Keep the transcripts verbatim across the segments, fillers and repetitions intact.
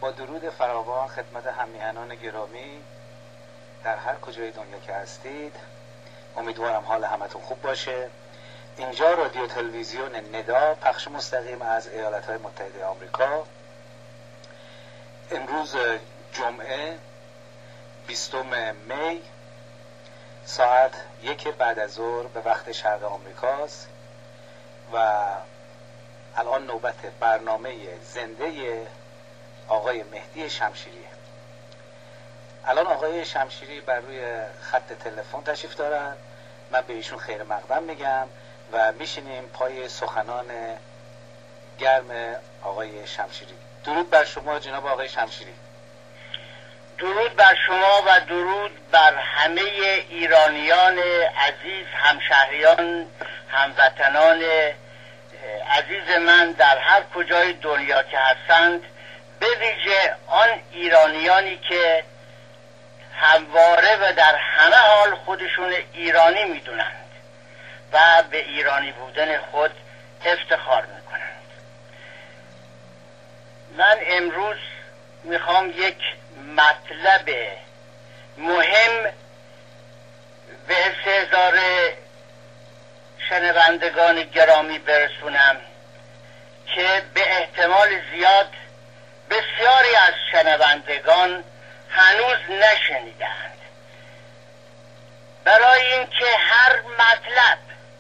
با درود فراوان خدمت هم‌میهنان گرامی در هر کجای دنیا که هستید، امیدوارم حال همتون خوب باشه. اینجا رادیو تلویزیون ندا، پخش مستقیم از ایالات‌های متحده آمریکا. امروز جمعه بیستم می ساعت یک بعد از ظهر به وقت شرق آمریکاست و الان نوبت برنامه زنده آقای مهدی شمشیریه. الان آقای شمشیری بر روی خط تلفن تشریف دارن. من به ایشون خیر مقدم میگم و میشینیم پای سخنان گرم آقای شمشیری. درود بر شما جناب آقای شمشیری. درود بر شما و درود بر همه ایرانیان عزیز، همشهریان، هموطنان عزیز من در هر کجای دنیا که هستند، به ویژه آن ایرانیانی که همواره و در همه حال خودشون ایرانی میدونند و به ایرانی بودن خود افتخار میکنند. من امروز میخوام یک مطلب مهم به استحضار شنوندگان گرامی برسونم که به احتمال زیاد بسیاری از شنوندگان هنوز نشنیدند، برای اینکه هر مطلب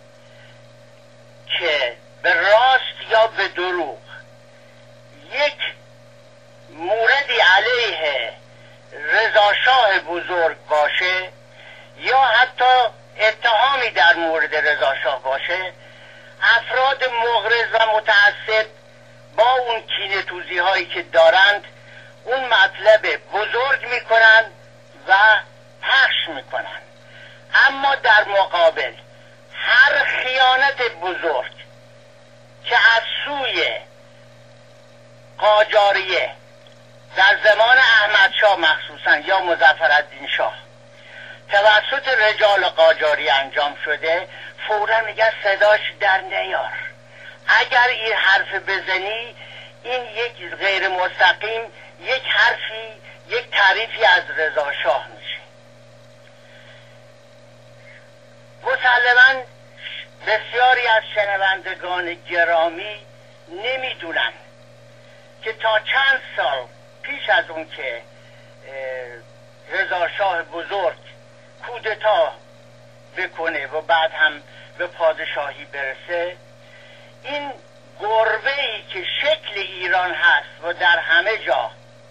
که به راست یا به دروغ یک موردی علیه رضاشاه بزرگ باشه یا حتی اتهامی در مورد رضاشاه باشه، افراد مغرض و متعصب با اون کینه توزی هایی که دارند اون مطلب بزرگ میکنن و پخش میکنن. اما در مقابل هر خیانت بزرگ که از سوی قاجاریه در زمان احمد شاه مخصوصا یا مظفرالدین شاه توسط رجال قاجاری انجام شده، فوراً میگن صداش در نیار. اگر این حرف بزنی این یک غیر مستقیم یک حرفی یک تعریفی از رضا شاه میشه. مسلماً بسیاری از شنوندگان گرامی نمیدونن که تا چند سال پیش از اون که رضا شاه بزرگ کودتا بکنه و بعد هم به پادشاهی برسه، این گربه‌ای که شکل ایران هست و در همه جا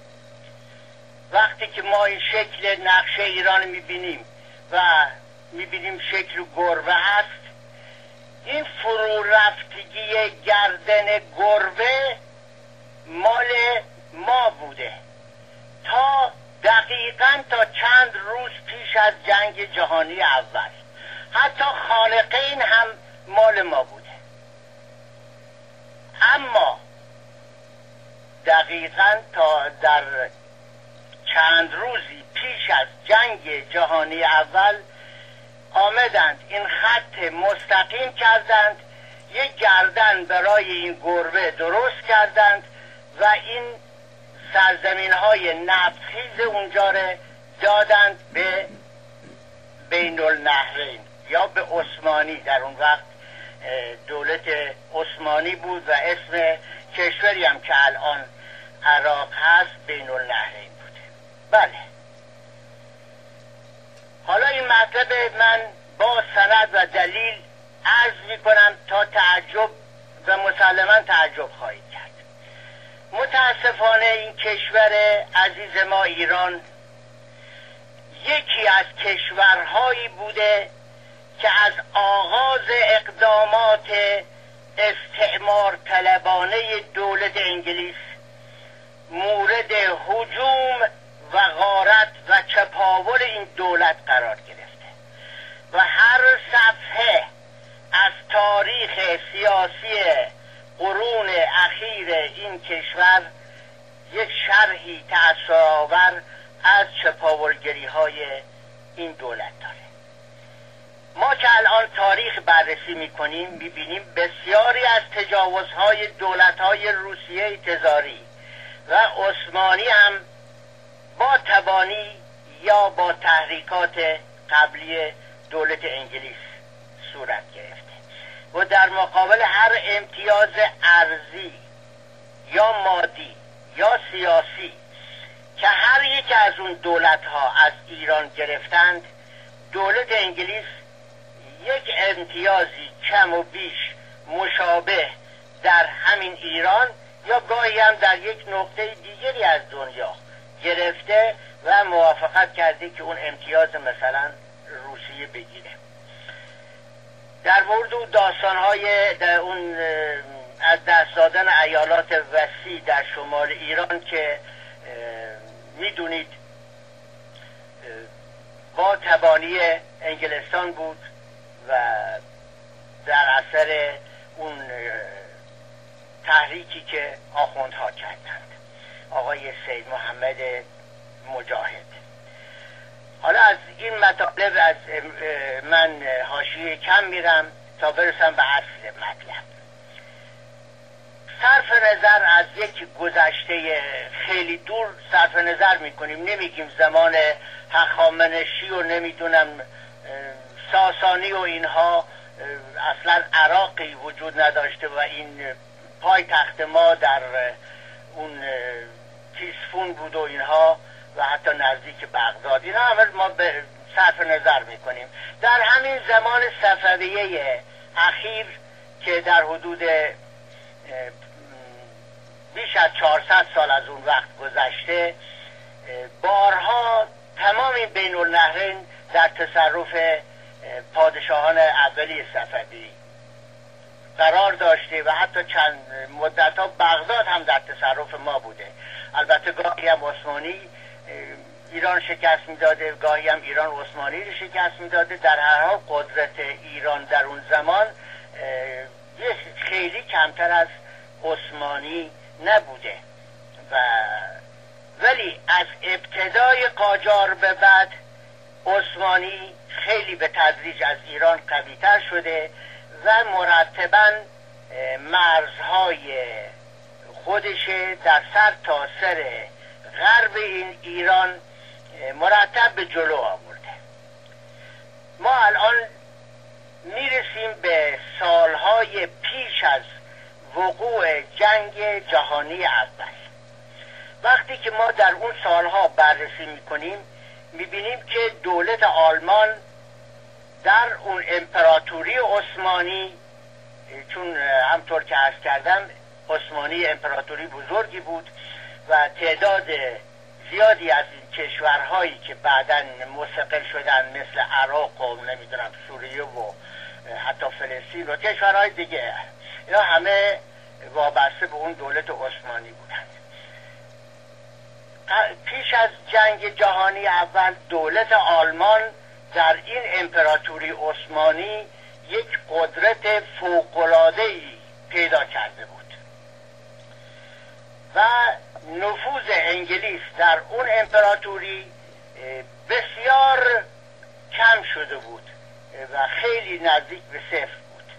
وقتی که ما این شکل نقشه ایران میبینیم و میبینیم شکل گربه هست، این فرو رفتگی گردن گربه مال ما بوده تا دقیقاً تا چند روز پیش از جنگ جهانی اول. حتی خالقین هم مال ما بوده. اما دقیقاً تا در چند روزی پیش از جنگ جهانی اول آمدند این خط مستقیم کردند، یک گردن برای این گربه درست کردند و این سرزمین های نفتخیز اونجا رو دادند به بین النهرین یا به عثمانی. در اون وقت دولت عثمانی بود و اسم کشوری هم که الان عراق هست بین النهرین بوده. بله، حالا این مطلب من با سند و دلیل عرض میکنم تا تعجب و مسلماً تعجب خواهید کرد. متاسفانه این کشور عزیز ما ایران یکی از کشورهایی بوده که از آغاز اقدامات استعمار طلبانه دولت انگلیس مورد هجوم و غارت و چپاول این دولت قرار گرفته و هر صفحه از تاریخ سیاسی قرون اخیر این کشور یک شرحی تأثیرآور از چپاولگری های این دولت داره. ما که الان تاریخ بررسی میکنیم میبینیم بسیاری از تجاوزهای دولتهای روسیه تزاری و عثمانی هم با تبانی یا با تحریکات قبلی دولت انگلیس صورت گرفته و در مقابل هر امتیاز ارضی یا مادی یا سیاسی که هر یک از اون دولت ها از ایران گرفتند، دولت انگلیس یک امتیازی کم و بیش مشابه در همین ایران یا گاهی هم در یک نقطه دیگری از دنیا گرفته و موافقت کرده که اون امتیاز مثلا روسیه بگیره. در مورد اون داستان‌های در اون از دست دادن ایالات وسیع در شمال ایران که میدونید با تبانی انگلستان بود و در اثر اون تحریکی که آخوندها کردند، آقای سید محمد مجاهد. حالا از این مطالب از من حاشیه کم میرم تا برسم به اصل مطلب. صرف نظر از یک گذشته خیلی دور صرف نظر میکنیم، نمیگیم زمان هخامنشی و نمیدونم ساسانی و اینها اصلا عراقی وجود نداشته و این پای تخت ما در اون تیسفون بود و اینها و حتی نزدیک بغداد، اینا همه ما به صرف نظر میکنیم. در همین زمان صفویه اخیر که در حدود بیش از چهارصد سال از اون وقت گذشته، بارها تمام این بین النهرین در تصرف پادشاهان اولی صفوی قرار داشته و حتی چند مدت ها بغداد هم در تصرف ما بوده. البته گاهی هم عثمانی ایران شکست میداده، گاهی هم ایران عثمانی رو شکست میداده. در هر حال قدرت ایران در اون زمان خیلی کمتر از عثمانی نبوده و ولی از ابتدای قاجار به بعد عثمانی خیلی به تدریج از ایران قوی‌تر شده و مرتباً مرزهای خودش در سر تا سر غرب این ایران مرتب به جلو آورده. ما الان میرسیم به سالهای پیش از وقوع جنگ جهانی اول. وقتی که ما در اون سالها بررسی میکنیم میبینیم که دولت آلمان در اون امپراتوری عثمانی، چون همطور که عرض کردم عثمانی امپراتوری بزرگی بود و تعداد زیادی از این کشورهایی که بعداً مستقل شدن مثل عراق و نمیدونم سوریه و حتی فلسطین و کشورهای دیگه، اینا همه وابسته به اون دولت عثمانی بودند. پیش از جنگ جهانی اول دولت آلمان در این امپراتوری عثمانی یک قدرت فوق‌العاده‌ای پیدا کرده بود و نفوذ انگلیس در اون امپراتوری بسیار کم شده بود و خیلی نزدیک به صفر بود.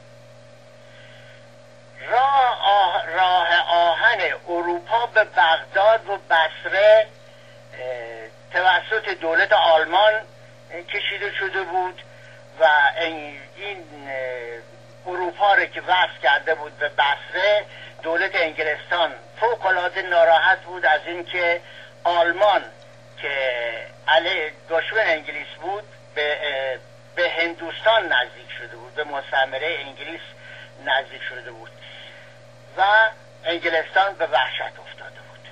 راه, آه راه آهن اروپا به بغداد و بصره توسط دولت آلمان کشیده شده بود و این اروپا رو که وصل کرده بود به بصره، دولت انگلستان فوق‌العاده ناراحت بود از اینکه آلمان که علیه دشمن انگلیس بود به به هندوستان نزدیک شده بود، به مستعمره انگلیس نزدیک شده بود و انگلستان به وحشت افتاده بود.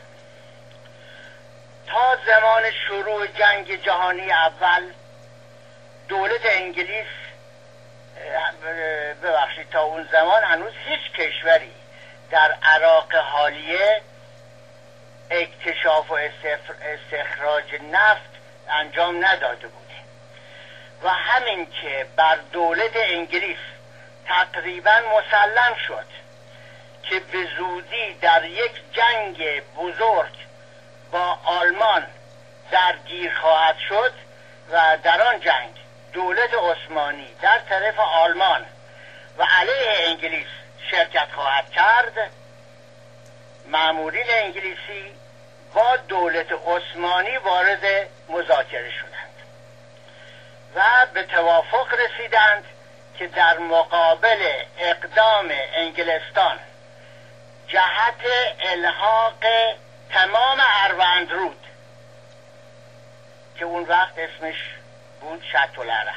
تا زمان شروع جنگ جهانی اول دولت انگلیس ببخشید تا اون زمان هنوز هیچ کشوری در عراق حالیه اکتشاف و استخراج نفت انجام نداده بوده و همین که بر دولت انگلیس تقریبا مسلم شد که به زودی در یک جنگ بزرگ با آلمان درگیر خواهد شد و در آن جنگ دولت عثمانی در طرف آلمان و علیه انگلیس شرکت خواهد کرد، مأمورین انگلیسی با دولت عثمانی وارد مذاکره شدند و به توافق رسیدند که در مقابل اقدام انگلستان جهت الحاق تمام اروندرود که اون وقت اسمش بود شط العرب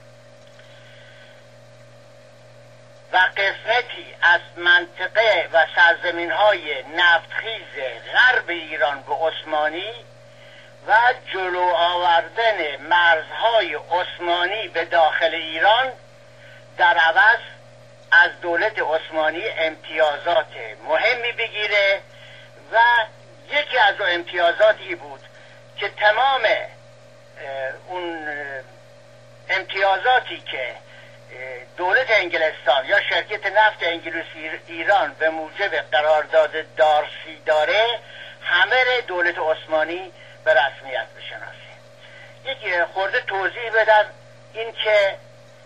و قسمتی از منطقه و سرزمین‌های نفتخیز غرب ایران به عثمانی و جلو آوردن مرزهای عثمانی به داخل ایران در عوض از دولت عثمانی امتیازات مهمی بگیره و یکی از امتیازاتی بود که تمام اون امتیازاتی که دولت انگلستان یا شرکت نفت انگلیسی ایران به موجب قرارداد دارسی داره همه دولت عثمانی به رسمیت بشناسه. یک خورده توضیح بدم، این که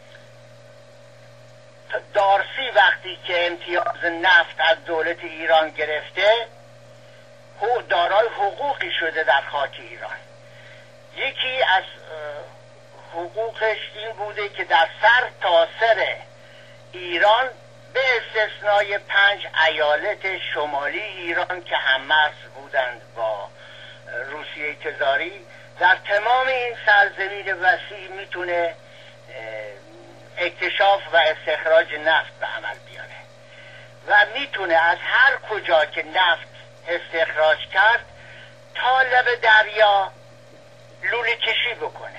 دارسی وقتی که امتیاز نفت از دولت ایران گرفته دارای حقوقی شده در خاک ایران. یکی از حقوقش این بوده که در سر تا سر ایران به استثنای پنج ایالت شمالی ایران که هم مرز بودند با روسیه تزاری، در تمام این سرزمین وسیع میتونه اکتشاف و استخراج نفت به عمل بیاره و میتونه از هر کجا که نفت استخراج کرد تا لب دریا لوله کشی بکنه.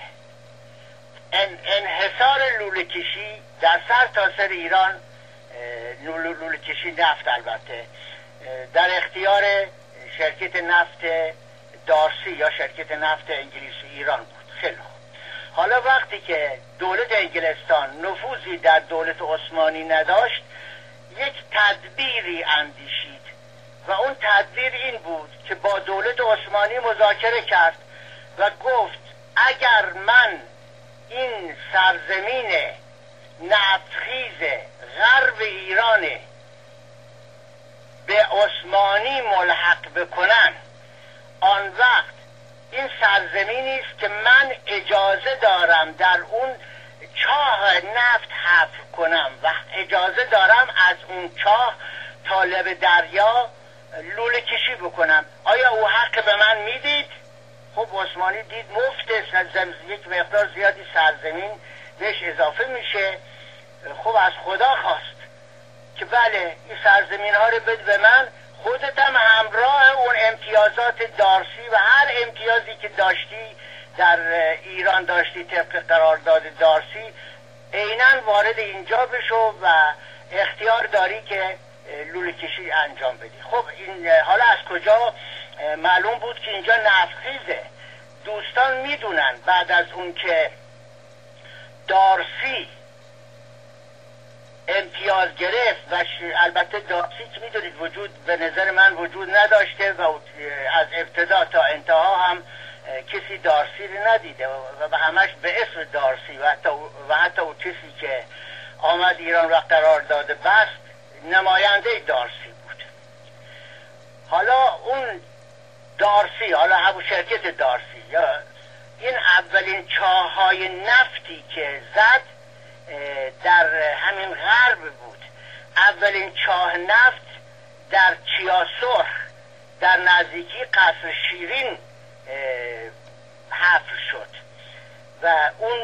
انحصار لوله کشی در سر تا سر ایران، لوله کشی نفت البته در اختیار شرکت نفت دارسی یا شرکت نفت انگلیسی ایران بود. خیلی خوب. حالا وقتی که دولت انگلستان نفوذی در دولت عثمانی نداشت، یک تدبیری اندیشید و اون تدبیر این بود که با دولت عثمانی مذاکره کرد و گفت اگر من این سرزمین نفتخیز غرب ایران به عثمانی ملحق بکنن، آن وقت این سرزمینی است که من اجازه دارم در اون چاه نفت حفر کنم و اجازه دارم از اون چاه تا لب دریا لوله کشی بکنم. آیا او حق به من میدید؟ خب عثمانی دید مفت از یک مقدار زیادی سرزمین بهش اضافه میشه. خب از خدا خواست که بله این سرزمین ها رو بده به من، خودت هم همراه اون امتیازات دارسی و هر امتیازی که داشتی در ایران داشتی طبق قرارداد دارسی عیناً وارد اینجا بشو و اختیار داری که لوله کشی انجام بدی. خب این حالا از کجا معلوم بود که اینجا نفتخیزه؟ دوستان میدونن بعد از اون که دارسی امتیاز گرفت و البته دارسی که میدونید وجود به نظر من وجود نداشته و از ابتدا تا انتها هم کسی دارسی رو ندیده و به همش به اسم دارسی و حتی, و حتی اون کسی که آمد ایران و قرارداد بست نماینده دارسی بود. حالا اون دارسی، حالا همون شرکت دارسی یا این اولین چاهای نفتی که زد در همین غرب بود. اولین چاه نفت در چیاسرخ در نزدیکی قصر شیرین حفر شد و اون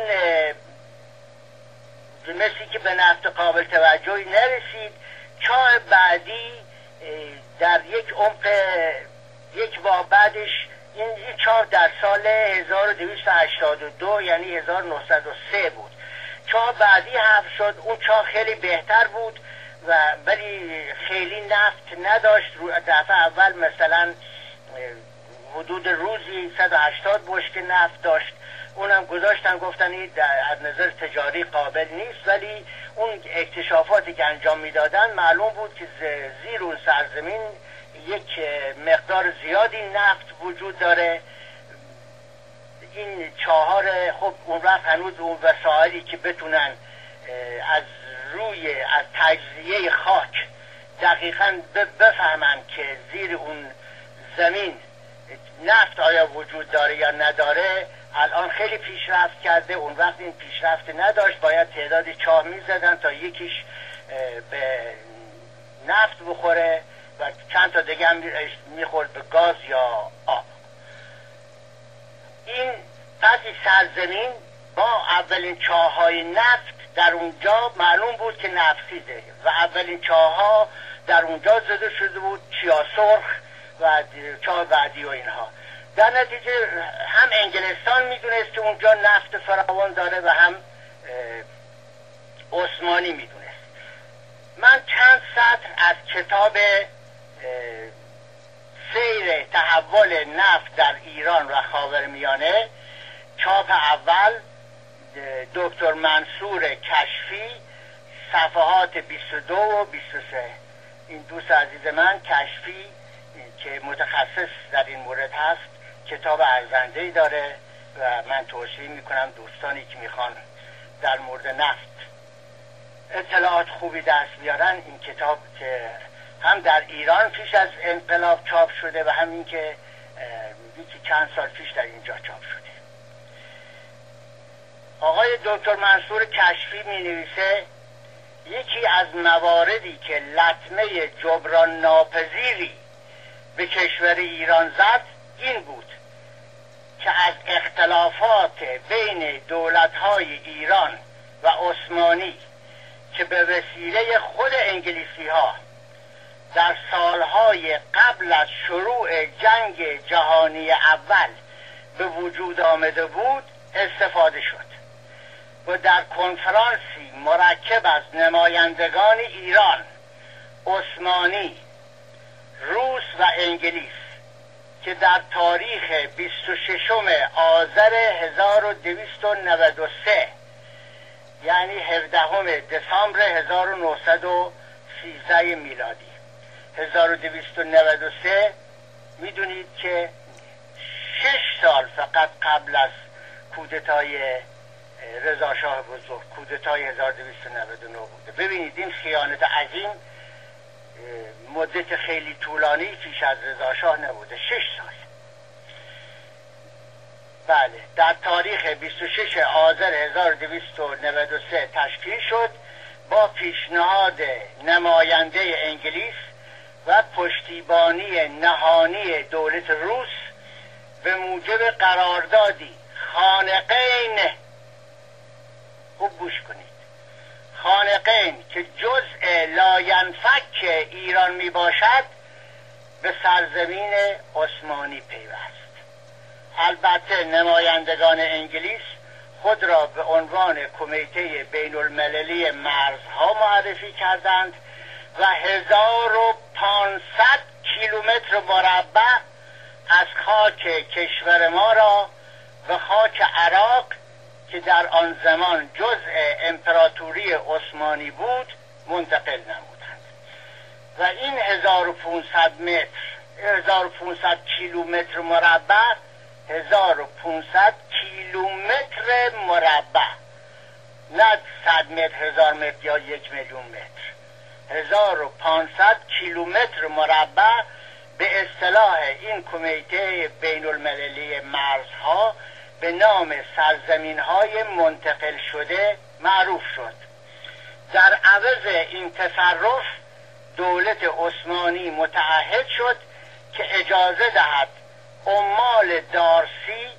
مثلی که به نفت قابل توجهی نرسید. چاه بعدی در یک عمق یک با بعدش این چاه در سال هزار و دویست و هشتاد و دو یعنی هزار و نهصد و سه بود. چاه بعدی حفر شد. اون چاه خیلی بهتر بود و ولی خیلی نفت نداشت. دفعه اول مثلا حدود روزی صد و هشتاد بشکه نفت داشت. اونم گذاشتن گفتن این از نظر تجاری قابل نیست، ولی اون اکتشافاتی که انجام میدادن معلوم بود که زیر اون سرزمین یک مقدار زیادی نفت وجود داره. این چهار خب اون وقت هنوز اون وسایلی که بتونن از روی از تجزیه خاک دقیقاً بفهمن که زیر اون زمین نفت آیا وجود داره یا نداره الان خیلی پیشرفت کرده. اون وقت این پیشرفت نداشت، باید تعدادی چاه میزدن تا یکیش به نفت بخوره و چند تا دیگه هم میخورد به گاز یا آب. این قطعی سرزمین با اولین چاه‌های نفت در اونجا معلوم بود که نفتیده و اولین چاه‌ها در اونجا زده شده بود، چیا سرخ و چاه بعدی و اینها. در نتیجه هم انگلستان میدونست که اونجا نفت فراوان داره و هم عثمانی میدونست. من چند سطر از کتاب سیر تحول نفت در ایران و خاورمیانه چاپ اول دکتر منصور کشفی صفحات بیست و دو و بیست و سه، این دوست عزیز من کشفی که متخصص در این مورد هست کتاب ارزنده‌ای داره و من توصیه میکنم دوستانی که میخوان در مورد نفت اطلاعات خوبی دست بیارن این کتاب که هم در ایران پیش از انقلاب چاپ شده و هم این که یکی چند سال پیش در اینجا چاپ شده. آقای دکتر منصور کشفی می نویسه یکی از مواردی که لطمه جبران ناپذیری به کشور ایران زد این بود که از اختلافات بین دولت‌های ایران و عثمانی که به وسیله خود انگلیسی ها در سالهای قبل از شروع جنگ جهانی اول به وجود آمده بود استفاده شد و در کنفرانسی مرکب از نمایندگان ایران، عثمانی، روس و انگلیس که در تاریخ بیست و ششم آذر هزار و دویست و نود و سه یعنی هفدهم دسامبر هزار و نهصد و سیزده میلادی هزار و دویست و نود و سه میدونید که شش سال فقط قبل از کودتای رضا شاه بزرگ، کودتای هزار و دویست و نود و نه بوده. ببینید این خیانت عظیم مدت خیلی طولانی پیش از رضا شاه نبوده، شش سال. بله، در تاریخ بیست و شش آذر هزار و دویست و نود و سه تشکیل شد با پیشنهاد نماینده انگلیس و پشتیبانی نهانی دولت روس به موجب قراردادی خانقین، خوب گوش کنید، خانقین که جزء لاینفک ایران می باشد به سرزمین عثمانی پیوست. البته نمایندگان انگلیس خود را به عنوان کمیته بین المللی مرزها معرفی کردند و هزار و پانصد کیلومتر مربع از خاک کشور ما را به خاک عراق که در آن زمان جزء امپراتوری عثمانی بود منتقل نمودند و این هزار و پانصد متر هزار و پانصد کیلومتر مربع هزار و پانصد کیلومتر مربع، نه صد متر، هزار متر یا یک میلیون متر، هزار و پانصد کیلومتر مربع به اصطلاح این کمیته بین المللی مرزها به نام سرزمین های منتقل شده معروف شد. در عوض این تصرف دولت عثمانی متعهد شد که اجازه دهد عمال دارسی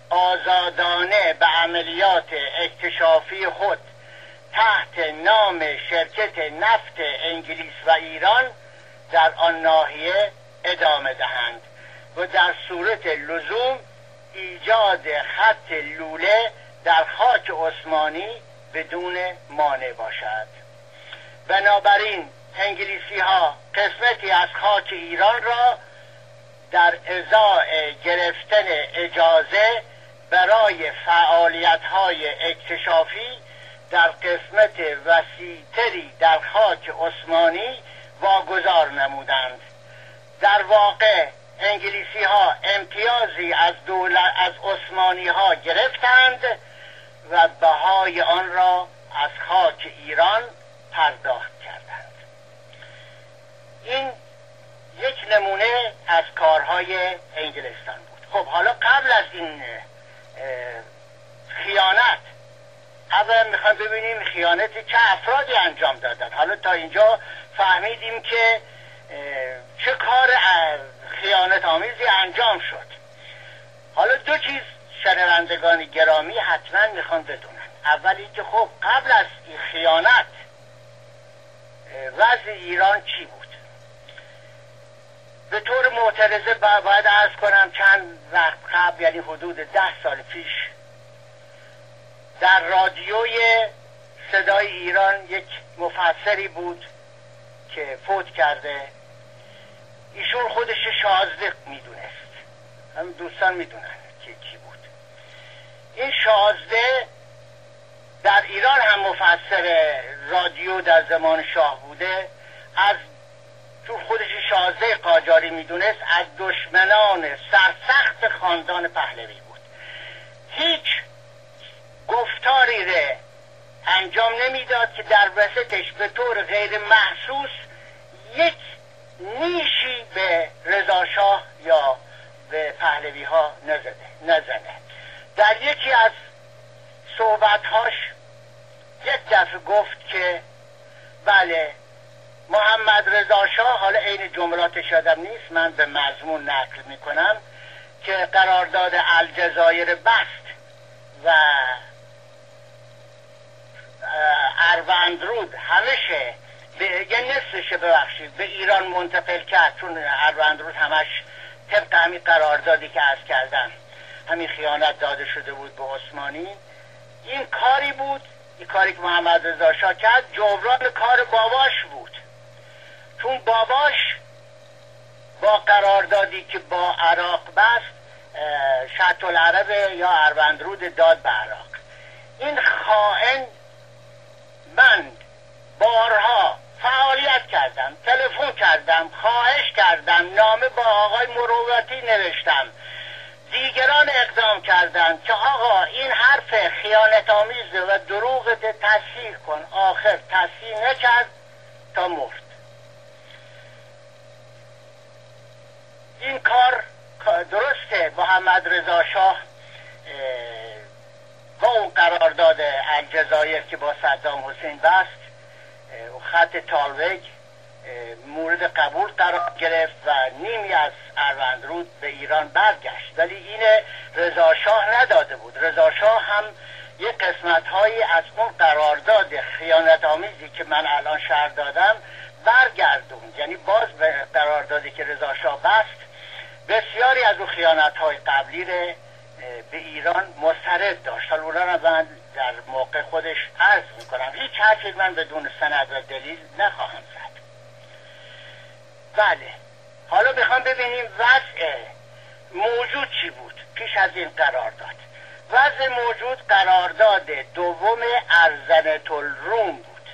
آزادانه به عملیات اکتشافی خود تحت نام شرکت نفت انگلیس و ایران در آن ناحیه ادامه دهند و در صورت لزوم ایجاد خط لوله در خاک عثمانی بدون مانع باشد. بنابراین انگلیسی ها قسمتی از خاک ایران را در ازای گرفتن اجازه برای فعالیت های اکتشافی در قسمت وسیع‌تری در خاک عثمانی واگذار نمودند. در واقع انگلیسی ها امتیازی از دولت از عثمانی ها گرفتند و بهای آن را از خاک ایران پرداخت کردند. این یک نمونه از کارهای انگلستان بود. خب حالا قبل از این خیانت اولا میخوایم ببینیم خیانت چه افرادی انجام دادن. حالا تا اینجا فهمیدیم که چه کار خیانت آمیزی انجام شد. حالا دو چیز شنوندگان گرامی حتما میخوان بدونن. اولی که خب قبل از این خیانت وضع ایران چی بود؟ به طور معترضه باید عرض کنم چند وقت قبل، یعنی حدود ده سال پیش، در رادیوی صدای ایران یک مفسری بود که فوت کرده. ایشون خودش شازده میدونست، هم دوستان میدونن که کی بود. این شازده در ایران هم مفسر رادیو در زمان شاه بوده. از چون خودش شازده قاجاری میدونست، از دشمنان سرسخت خاندان پهلوی بود. هیچ گفتاری ره انجام نمیداد که در وسطش به طور غیر محسوس یک نیشی به رضا شاه یا به پهلوی ها نزده نزنه. در یکی از صحبتهاش یک دفعه گفت که بله محمد رضا شاه، حالا عین جملاتش یادم نیست، من به مضمون نقل میکنم، که قرارداد الجزایر بست و اروندرود همشه به یه نصفش ببخشید به ایران منتقل کرد، چون اروندرود همش طبق همین قراردادی که عرض کردم همین خیانت داده شده بود به عثمانی. این کاری بود، این کاری که محمد رضا شاه کرد جبران کار باباش بود، چون باباش با قراردادی که با عراق بست شط العرب یا اروندرود داد به عراق. این خائن، من بارها فعالیت کردم، تلفن کردم، خواهش کردم، نامه با آقای مروتی نوشتم، دیگران اقدام کردند که آقا این حرف خیانت آمیز و دروغ تصحیح کن. آخر تصحیح نکرد تا مرد. این کار درسته محمد رضا شاه با اون قرارداد الجزایر که با صدام حسین بست و خط تالوگ مورد قبول قرار گرفت و نیمی از اروندرود به ایران برگشت، ولی این رضا شاه نداده بود. رضا شاه هم یک قسمت هایی از اون قرارداد خیانت آمیزی که من الان شرح دادم برگردوند، یعنی باز به قراردادی که رضا شاه بست بسیاری از اون خیانت های قبلی رو به ایران مسترد داشت. حالا اونا رو من در موقع خودش عرض میکنم، هیچ حرفی من بدون سند و دلیل نخواهم زد. بله، حالا میخوام ببینیم وضع موجود چی بود پیش از این قرارداد. وضع موجود قرارداد دوم ارزنط‌الروم بود،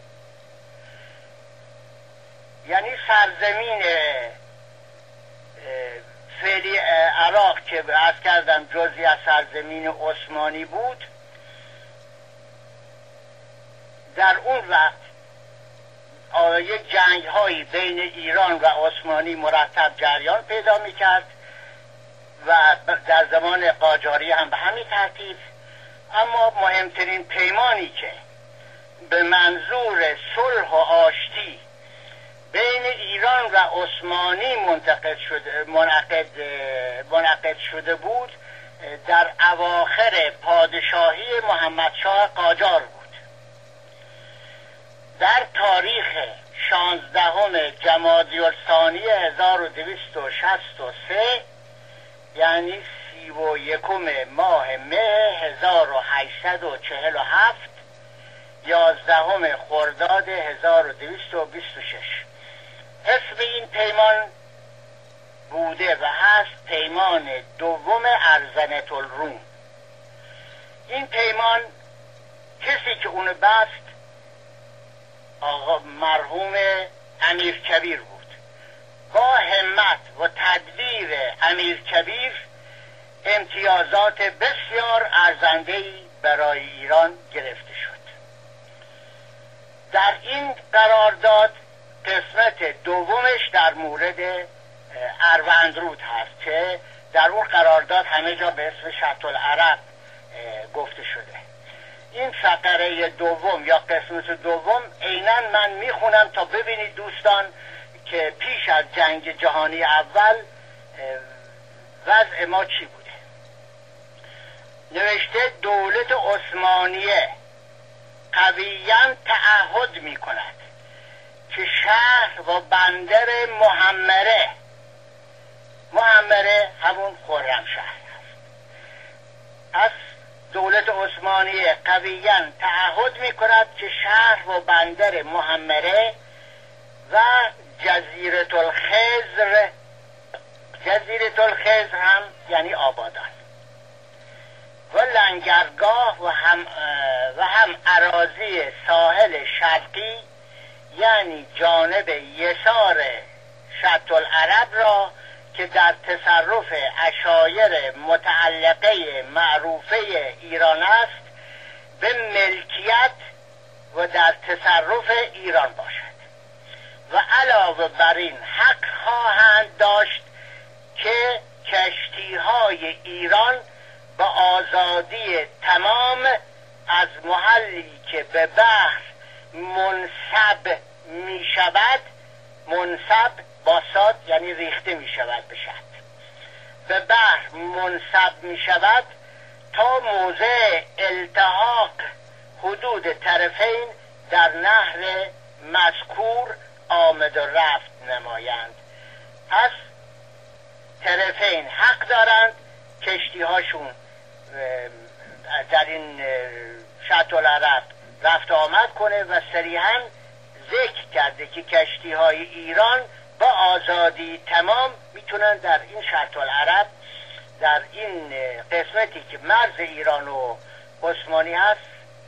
یعنی سرزمین فعلی عراق که عرض کردم جزئی از سرزمین عثمانی بود. در اون وقت یک جنگ هایی بین ایران و عثمانی مرتب جریان پیدا می کرد و در زمان قاجاری هم به همین ترتیب. اما مهمترین پیمانی که به منظور صلح و آشتی بین ایران و عثمانی منعقد شده منعقد منعقد شده بود در اواخر پادشاهی محمد شاه قاجار بود. در تاریخ شانزدهم جمادی الثانی هزار و دویست و شصت و سه، یعنی سی و یکم ماه مه هزار و هشتصد و چهل و هفت، یازدهم خرداد هزار و دویست و بیست و شش، اسم این پیمان بوده و هست پیمان دوم ارزنط‌الروم. این پیمان کسی که اونو بست آقا مرحوم امیر کبیر بود. با همت و تدبیر امیر کبیر امتیازات بسیار ارزنده‌ای برای ایران گرفته شد. در این قرارداد قسمت دومش در مورد اروندرود هست که در اون قرارداد همه جا به اسم شط العرب گفته شده. این فقره دوم یا قسمت دوم عیناً من میخونم تا ببینید دوستان که پیش از جنگ جهانی اول وضع ما چی بوده. نوشته دولت عثمانیه قویاً تعهد میکند که شهر و بندر محمره، محمره همون خرمشهر هست، از دولت عثمانیه قویاً تعهد میکند که شهر و بندر محمره و جزیره الخضر، جزیره الخضر هم یعنی آبادان، و لنگرگاه و هم و هم اراضی ساحل شرقی یعنی جانب یسار شط العرب را که در تصرف عشایر متعلقه معروفه ایران است به ملکیت و در تصرف ایران باشد و علاوه بر این حق خواهند داشت که کشتی‌های ایران با آزادی تمام از محلی که به بحر منصب می شود، منصب با صاد یعنی ریخته می شود به شط، به بحر منصب می شود تا موضع التحاق حدود طرفین در نهر مذکور آمد و رفت نمایند. پس طرفین حق دارند کشتی هاشون در این شط العرب رفت آمد کنه و صریحاً ذکر کرده که کشتی های ایران با آزادی تمام میتونن در این شط العرب، در این قسمتی که مرز ایران و عثمانی هست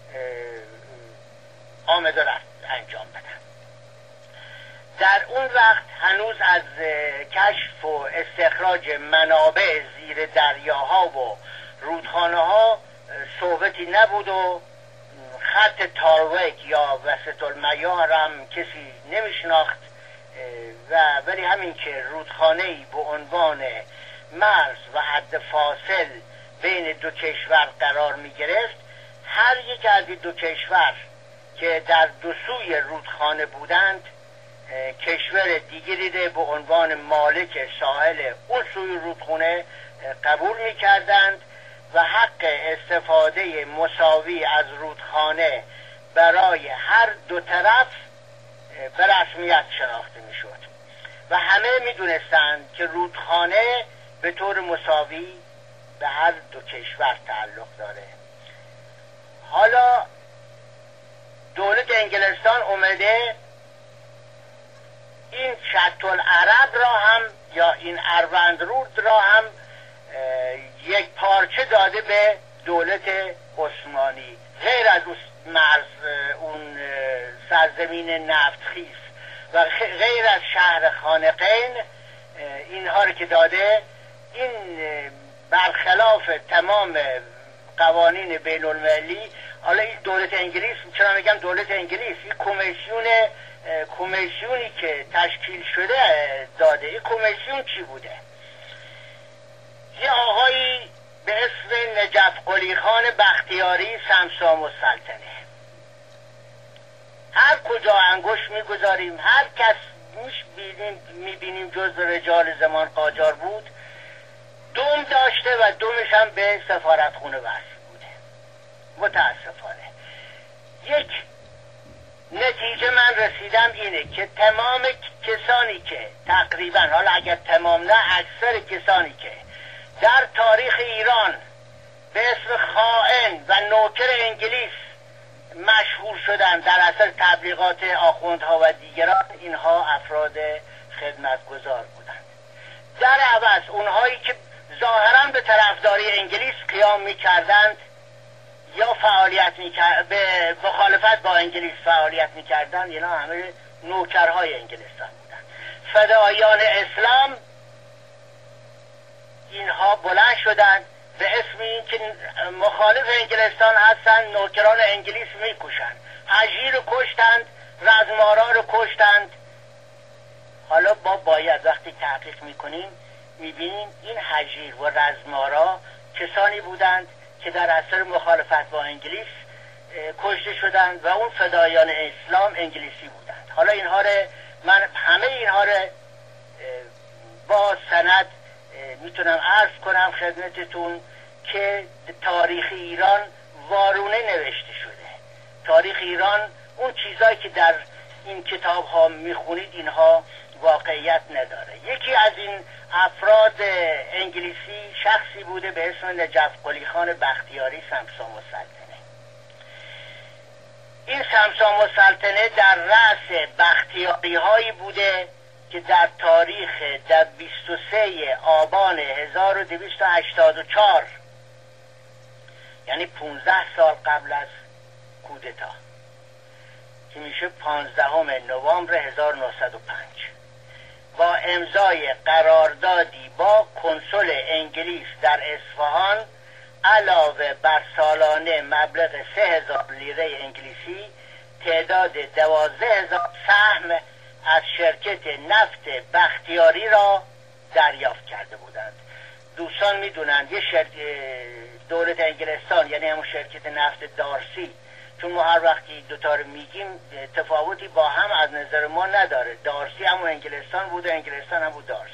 آمد و رفت انجام بدن. در اون وقت هنوز از کشف و استخراج منابع زیر دریاها و رودخانه ها صحبتی نبود و خط تاروک یا وسط المیاه هم کسی نمیشناخت و ولی همین که رودخانه‌ای به عنوان مرز و حد فاصل بین دو کشور قرار می گرفت، هر یک از دو کشور که در دو سوی رودخانه بودند کشور دیگری به عنوان مالک ساحل اون سوی رودخانه قبول می کردند و حق استفاده مساوی از رودخانه برای هر دو طرف به رسمیت شناخته می شد و همه می دونستند که رودخانه به طور مساوی به هر دو کشور تعلق داره. حالا دولت انگلستان اومده این شط العرب را هم یا این اروندرود را هم یک پارچه داده به دولت عثمانی، غیر از مرز اون سرزمین نفتخیز و غیر از شهر خانقین، اینها رو که داده، این برخلاف تمام قوانین بین المللی. حالا این دولت انگلیس، چرا میگم دولت انگلیس، این کمیسیون کمیسیونی که تشکیل شده داده. این کمیسیون چی بوده؟ یه آقایی به اسم نجف قلی خان بختیاری سمسام السلطنه، هر کجا انگشت میگذاریم هر کس میبینیم جز رجال زمان قاجار بود، دوم داشته و دومش هم به سفارتخونه وصل بوده. متاسفانه یک نتیجه من رسیدم اینه که تمام کسانی که تقریبا، حالا اگر تمام نه اکثر کسانی که در تاریخ ایران به اسم خائن و نوکر انگلیس مشهور شدن در اثر تبلیغات آخوندها و دیگران، اینها افراد خدمتگزار بودند. در عوض اونهایی که ظاهرا به طرفداری انگلیس قیام میکردند یا فعالیت میکرد، به مخالفت با انگلیس فعالیت میکردند، اینا همه نوکرهای انگلستان بودند. فدایان اسلام اینها بلند شدند به اسم این که مخالف انگلستان هستند، نوکران انگلیس میکشند، حجیر رو کشتند، رزمارا رو کشتند، حالا ما باید وقتی تحقیق میکنیم میبینیم این هژیر و رزمارا کسانی بودند که در اثر مخالفت با انگلیس کشته شدند و اون فدایان اسلام انگلیسی بودند. حالا اینها رو من همه اینها رو با سند میتونم عرض کنم خدمتتون که تاریخ ایران وارونه نوشته شده. تاریخ ایران اون چیزایی که در این کتاب ها میخونید اینها واقعیت نداره. یکی از این افراد انگلیسی شخصی بوده به اسم نجف قلی خان بختیاری سمسام السلطنه. این سمسام السلطنه در رأس بختیاری هایی بوده که در تاریخ در بیست و سه آبان هزار و دویست و هشتاد و چهار یعنی پانزده سال قبل از کودتا که میشه پانزدهم نوامبر هزار و نهصد و پنج با امضای قراردادی با کنسول انگلیس در اصفهان علاوه بر سالانه مبلغ سه هزار لیره انگلیسی تعداد دوازده هزار سهم از شرکت نفت بختیاری را دریافت کرده بودند. دوستان میدونند یه شرکت دولت انگلستان یعنی همون شرکت نفت دارسی، چون ما هر وقتی دوتا رو میگیم تفاوتی با هم از نظر ما نداره، دارسی همون انگلستان بود و انگلستان هم بود دارسی.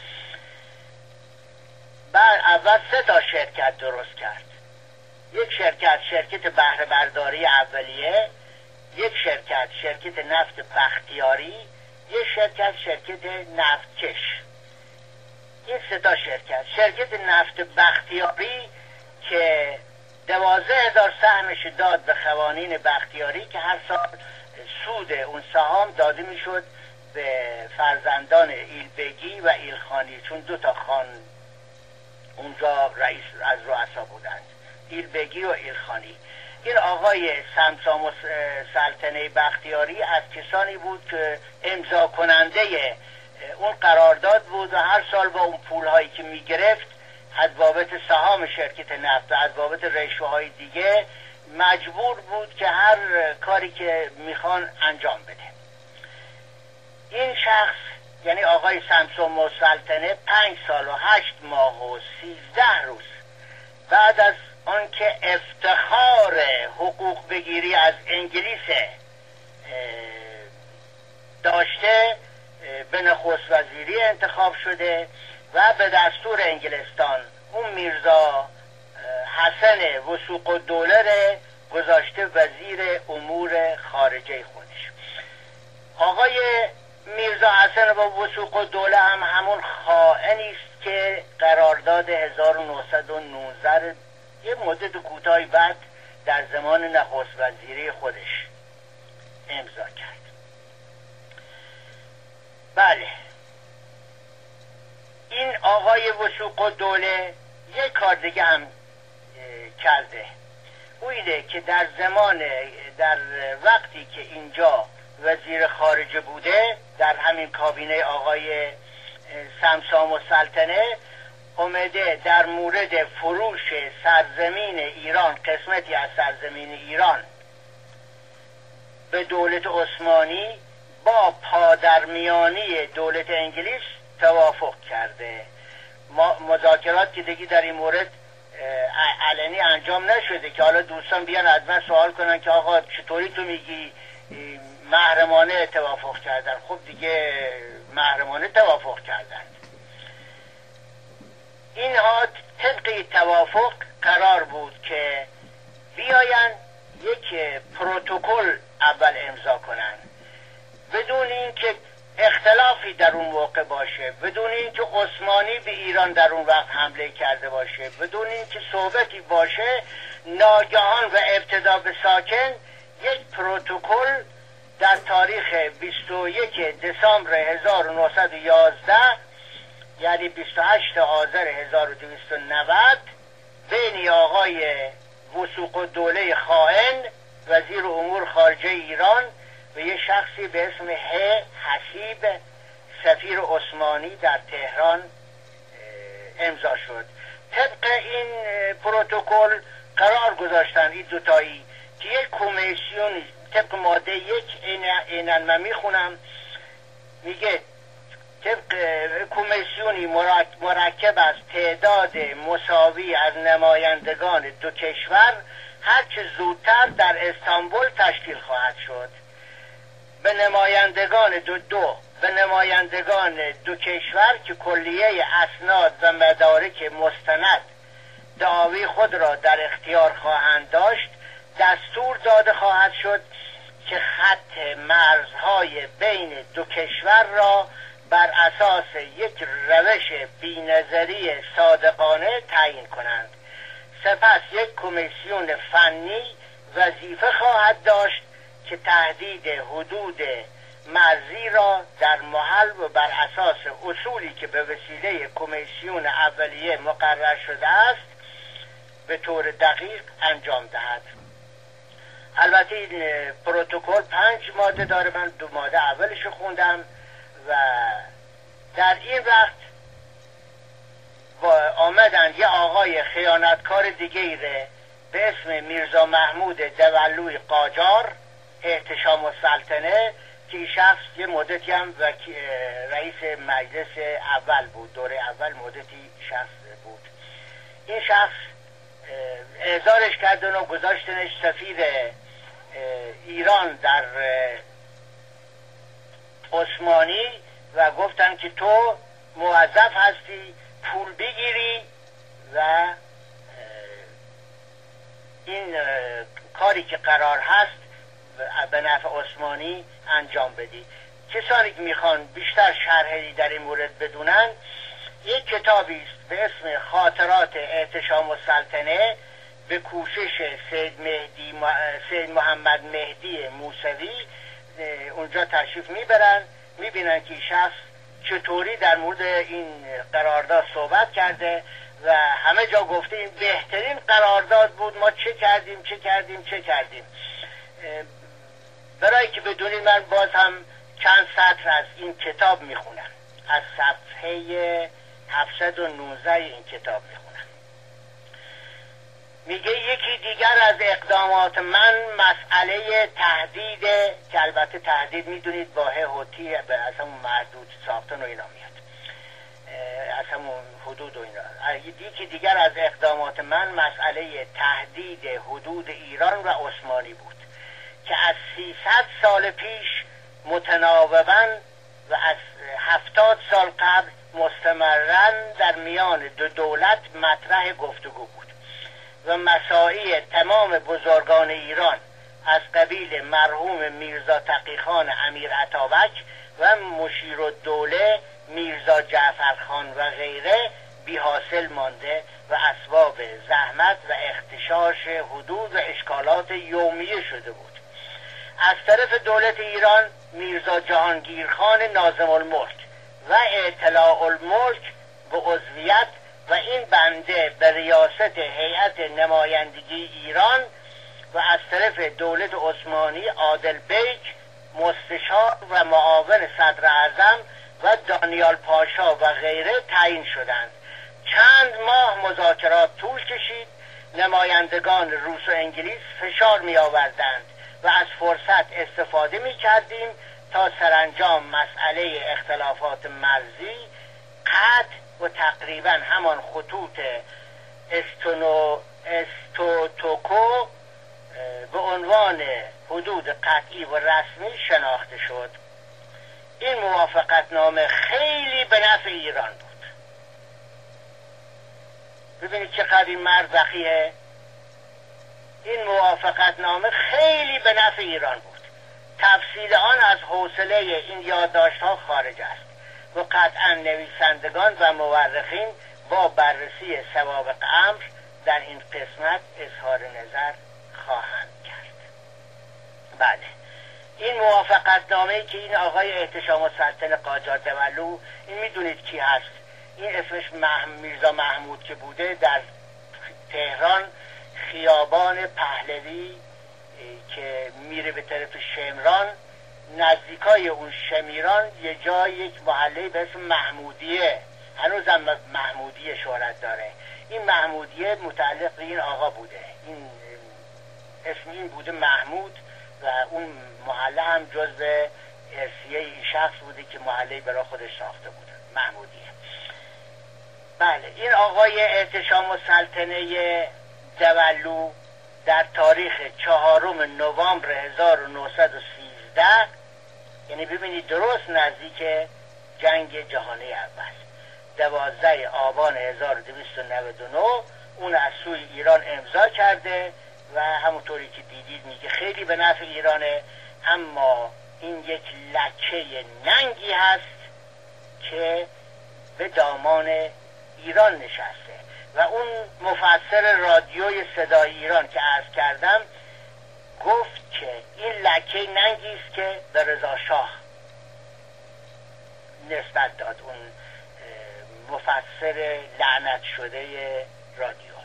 بعد اول سه تا شرکت درست کرد. یک شرکت شرکت بهره برداری اولیه، یک شرکت شرکت نفت بختیاری، یک شرکت شرکت نفتکش. این سه تا شرکت شرکت نفت بختیاری که دوازده هزار سهمش داد به خوانین بختیاری که هر سال سود اون سهام داده میشد به فرزندان ایلبگی و ایلخانی، چون دو تا خان اونجا رئیس از رؤسا بودند، ایلبگی و ایلخانی. این آقای سمسام السلطنه بختیاری از کسانی بود که امضا کننده اون قرارداد بود و هر سال با اون پولهایی که میگرفت از بابت سهام شرکت نفت و از بابت رشوه‌های دیگه مجبور بود که هر کاری که میخوان انجام بده. این شخص یعنی آقای سمسام السلطنه پنج سال و هشت ماه و سیزده روز بعد از آنکه افتخار حقوق بگیری از انگلیس داشته به نخست وزیری انتخاب شده و به دستور انگلستان اون میرزا حسن وثوق الدوله رو گذاشته وزیر امور خارجه خودش. آقای میرزا حسن وثوق الدوله هم همون خائنی است که قرارداد هزار و نهصد و نوزده یه مدت کوتاهی بعد در زمان نخست وزیری خودش امضا کرد. بله، این آقای وثوق الدوله یک کار دیگه هم کرده. او اینه که در زمان در وقتی که اینجا وزیر خارجه بوده در همین کابینه آقای سمسام السلطنه اومده در مورد فروش سرزمین ایران، قسمتی از سرزمین ایران به دولت عثمانی با پادرمیانی دولت انگلیس توافق کرده. مذاکرات که دیگه در این مورد علنی انجام نشده که حالا دوستان بیان از من سوال کنن که آقا چطوری تو میگی محرمانه توافق کردن؟ خب دیگه محرمانه توافق کردن. اینها طبق توافق قرار بود که بیاین یک پروتکل اول امضا کنن بدون اینکه اختلافی در اون موقع باشه، بدون اینکه عثمانی به ایران در اون وقت حمله کرده باشه، بدون اینکه صحبتی باشه، ناگهان و ابتدا به ساکن یک پروتکل در تاریخ بیست و یک دسامبر هزار و نهصد و یازده یعنی بیست و هشت آذر هزار و دویست و نود بین آقای وثوق الدوله خائن وزیر امور خارجه ایران و یه شخصی به اسم ه حسیب سفیر عثمانی در تهران امضا شد. طبق این پروتکل قرار گذاشتن این دوتایی که یک کمیسیون طبق ماده یک اینن من میخونم، میگه طبق کمیسیونی مرکب از تعداد مساوی از نمایندگان دو کشور هرچه زودتر در استانبول تشکیل خواهد شد. به نمایندگان دو دو به نمایندگان دو کشور که کلیه اسناد و مدارک مستند دعاوی خود را در اختیار خواهند داشت دستور داده خواهد شد که خط مرزهای بین دو کشور را بر اساس یک روش بی‌نظری صادقانه تعیین کنند. سپس یک کمیسیون فنی وظیفه خواهد داشت که تحدید حدود مرزی را در محل و بر اساس اصولی که به وسیله کمیسیون اولیه مقرر شده است به طور دقیق انجام دهد. البته این پروتکل پنج ماده داره، من دو ماده اولش خوندم و در این وقت آمدن یه آقای خیانتکار دیگه به اسم میرزا محمود دولوی قاجار احتشام السلطنه که این شخص یه مدتی هم رئیس مجلس اول بود، دوره اول مدتی شخص بود. این شخص احضارش کردن و گذاشتنش سفیر ایران در عثمانی و گفتن که تو موظف هستی پول بگیری و این کاری که قرار هست به نفع عثمانی انجام بدی. کسانی که میخوان بیشتر شرحی در این مورد بدونن یک کتابی است به اسم خاطرات احتشام السلطنه به کوشش سید مهدی سید محمد مهدی موسوی. اونجا تشریف میبرن میبینن که شخص چطوری در مورد این قرارداد صحبت کرده و همه جا گفته این بهترین قرارداد بود، ما چه کردیم چه کردیم چه کردیم. برای که بدونید من باز هم چند سطر از این کتاب میخونم، از صفحه هفتصد و نوزده این کتاب میخونم. میگه یکی دیگر از اقدامات من مسئله تهدید، که البته تهدید میدونید با هوتی به از همون محدود ساختن و اینا میاد، از همون حدود و اینا. یکی دیگر از اقدامات من مسئله تهدید حدود ایران و عثمانی بود که از سیصد سال پیش متناوباً و از هفتاد سال قبل مستمراً در میان دو دولت مطرح گفتگو بود و مساعی تمام بزرگان ایران از قبیل مرحوم میرزا تقیخان امیر عطابک و مشیرالدوله میرزا جعفرخان و غیره بی حاصل مانده و اسباب زحمت و اختشاش حدود و اشکالات یومیه شده بود. از طرف دولت ایران میرزا جهانگیرخان ناظم الملک و اطلاع الملک به عضویت و این بنده به ریاست هیئت نمایندگی ایران و از طرف دولت عثمانی عادل بیک مستشار و معاون صدر اعظم و دانیال پاشا و غیره تعیین شدند. چند ماه مذاکرات طول کشید. نمایندگان روس و انگلیس فشار می آوردند و از فرصت استفاده می کردیم تا سرانجام مسئله اختلافات مرزی قطع و تقریبا همان خطوط استونو استوتوکو به عنوان حدود قطعی و رسمی شناخته شد. این موافقتنامه خیلی به نفع ایران بود. ببینید چقدر این مرد وقیه. این موافقتنامه خیلی به نفع ایران بود. تفصیل آن از حوصله این یادداشت‌ها خارج است و قطعا نویسندگان و مورخین با بررسی سوابق امر در این قسمت اظهار نظر خواهند کرد. بله، این موافقتنامه‌ای که این آقای احتشام السلطنه قاجار دولو، این میدونید کی هست؟ این اسمش مح... میرزا محمود که بوده در تهران خیابان پهلوی که میره به طرف شمران، نزدیکای اون شمیران یه جای یک محله به اسم محمودیه، هنوزم محمودیه شهرت داره. این محمودیه متعلق به این آقا بوده، این اسم این بوده محمود و اون محله هم جزو ارثیه این شخص بوده که محله برای خودش ساخته بوده، محمودیه. بله، این آقای احتشام السلطنه دولو در تاریخ چهارم نوامبر هزار و نهصد و سیزده، یعنی ببینید درست نزدیک جنگ جهانی اول، دوازده آبان هزار و دویست و نود و نه اون از سوی ایران امضا کرده و همونطوری که دیدید میگه خیلی به نفع ایرانه، اما این یک لکه ننگی هست که به دامان ایران نشسته. و اون مفسر رادیوی صدای ایران که عرض کردم گفت که این لکه ننگی است که به رضا شاه نسبت داد، اون مفسر لعنت شده رادیو.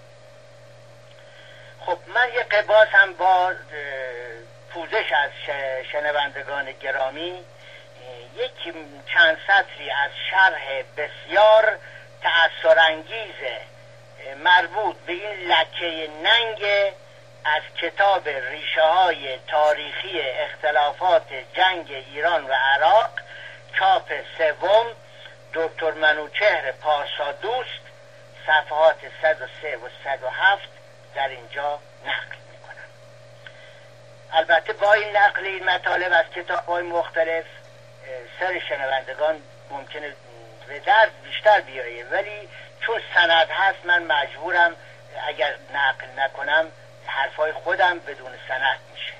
خب من یه قباس هم با پوزش از شنوندگان گرامی یک چند سطری از شرح بسیار تأثرانگیز مربوط به این لکه ننگ از کتاب ریشه های تاریخی اختلافات جنگ ایران و عراق، چاپ سوم، دکتر منوچهر پارسادوست، صفحات صد و سه و صد و هفت در اینجا نقل میکنم. البته با این نقل این مطالب از کتاب‌های مختلف سر شنوندگان ممکنه به درد بیشتر بیایه، ولی چون سند هست من مجبورم اگر نقل نکنم حرفای خودم بدون سند میشه.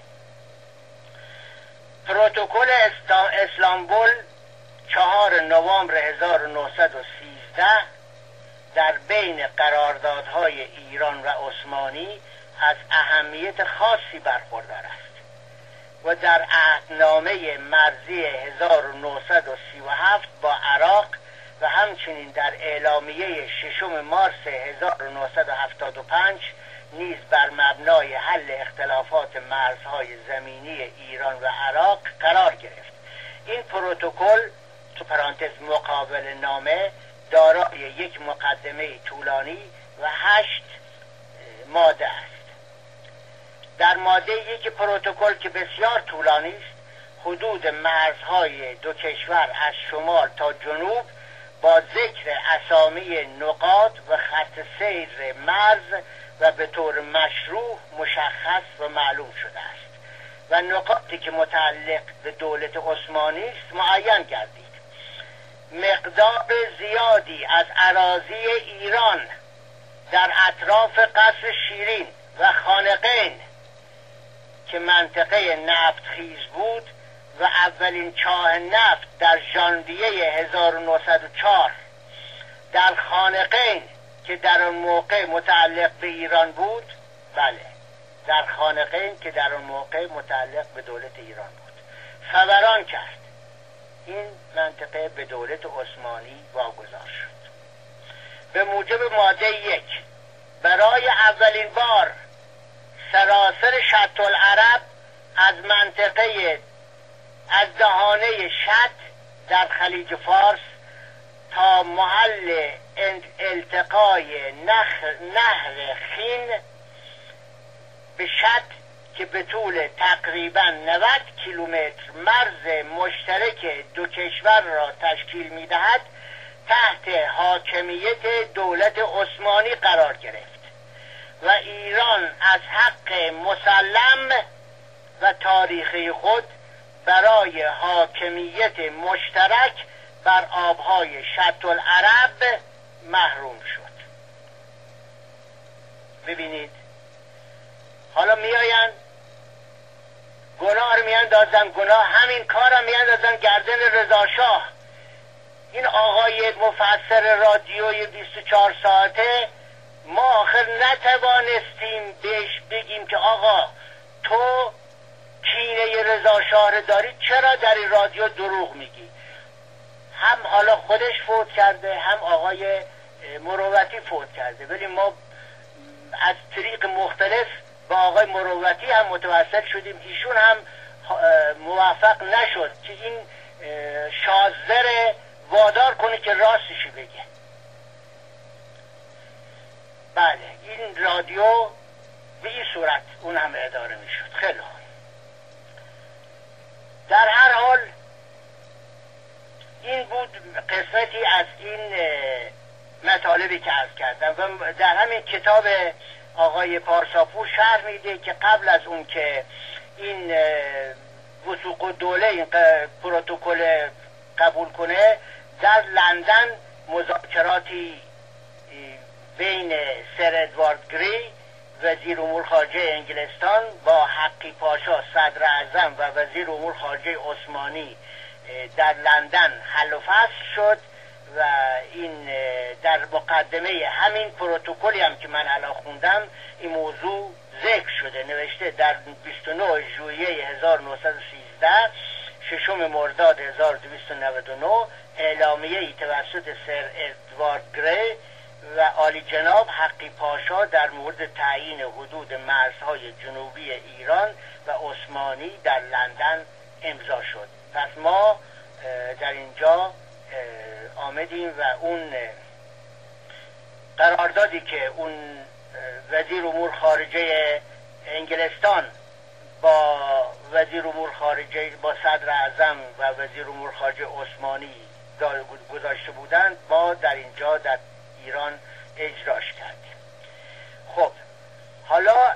پروتکل استانبول چهار نوامبر هزار و نهصد و سیزده در بین قراردادهای ایران و عثمانی از اهمیت خاصی برخوردار است و در عهدنامه مرزی هزار و نهصد و سی و هفت با عراق و همچنین در اعلامیه ششم مارس هزار و نهصد و هفتاد و پنج نیز بر مبنای حل اختلافات مرزهای زمینی ایران و عراق قرار گرفت. این پروتکل تو پرانتز مقابل نامه دارای یک مقدمه طولانی و هشت ماده است. در ماده یک پروتکل که بسیار طولانی است، حدود مرزهای دو کشور از شمال تا جنوب با ذکر اسامی نقاط و خط سیر مرز و به طور مشروع مشخص و معلوم شده است و نقاطی که متعلق به دولت عثمانی است معین گردید. مقدار زیادی از اراضی ایران در اطراف قصر شیرین و خانقین که منطقه نفتخیز بود و اولین چاه نفت در ژانویه هزار و نهصد و چهار در خانقین که در اون موقع متعلق به ایران بود، بله در خانقین که در اون موقع متعلق به دولت ایران بود، فوران کرد. این منطقه به دولت عثمانی واگذار شد. به موجب ماده یک برای اولین بار سراسر شط العرب از منطقه از دهانه شط در خلیج فارس تا محل التقای نهر خین به شط که به طول تقریبا نود کیلومتر مرز مشترک دو کشور را تشکیل می‌دهد تحت حاکمیت دولت عثمانی قرار گرفت و ایران از حق مسلم و تاریخی خود برای حاکمیت مشترک بر آبهای شط العرب محروم شد. ببینید حالا میآیند گناه رو میاندازن، گناه همین کار هم میاندازن گردن رضا شاه. این آقای مفسر رادیوی بیست و چهار ساعته ما آخر نتوانستیم بهش بگیم که آقا تو کینه رضا شاه داری، چرا در این رادیو دروغ میگی؟ هم حالا خودش فوت کرده، هم آقای مروتی فوت کرده، ولی ما از طریق مختلف با آقای مروتی هم متوسل شدیم، ایشون هم موفق نشد که این شازر وادار کنه که راستشی بگه. بله این رادیو به این صورت اون هم اداره میشد. خیلی خوب. در هر حال این بود قسمتی از این مطالبی که عرض کردم و در همین کتاب آقای پارساپور شرح میده که قبل از اون که این وثوق الدوله این پروتکل قبول کنه در لندن مذاکراتی بین سر ادوارد گری وزیر امور خارجه انگلستان با حقی پاشا صدر اعظم و وزیر امور خارجه عثمانی در لندن حل و فصل شد و این در مقدمه همین پروتکلی هم که من الان خوندم این موضوع ذکر شده، نوشته در بیست و نه ژوئیه هزار و نهصد و سیزده ششم مرداد هزار و دویست و نود و نه اعلامیه ای توسط سر ادوارد گری و عالی جناب حقی پاشا در مورد تعیین حدود مرزهای جنوبی ایران و عثمانی در لندن امضا شد. پس ما در اینجا آمدیم و اون قراردادی که اون وزیر امور خارجه انگلستان با وزیر امور خارجه با صدر اعظم و وزیر امور خارجه عثمانی گذاشته بودند ما در اینجا در ایران اجراش کردیم. خب حالا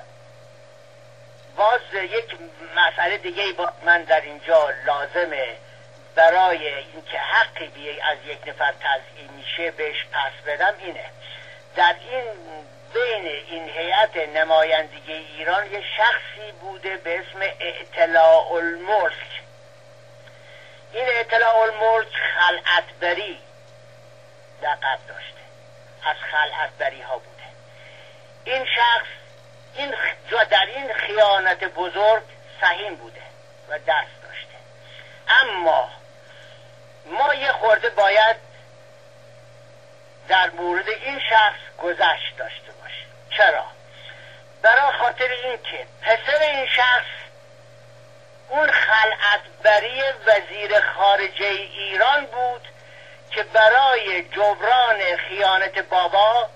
باز یک مسئله دیگه با من در اینجا لازمه برای اینکه حقی بی از یک نفر تضییع میشه بهش پس بدم اینه، در این بین این هیئت نمایندگی ایران یه شخصی بوده به اسم اطلاع الملک. این اطلاع الملک خلعتبری لقب داشته، از خلعتبری ها بوده. این شخص این در این خیانت بزرگ سهیم بوده و دست داشته. اما ما یه خورده باید در مورد این شخص گذشت داشته باشیم. چرا؟ برای خاطر این که پسر این شخص اون خلعتبری وزیر خارجه ایران بود که برای جبران خیانت بابا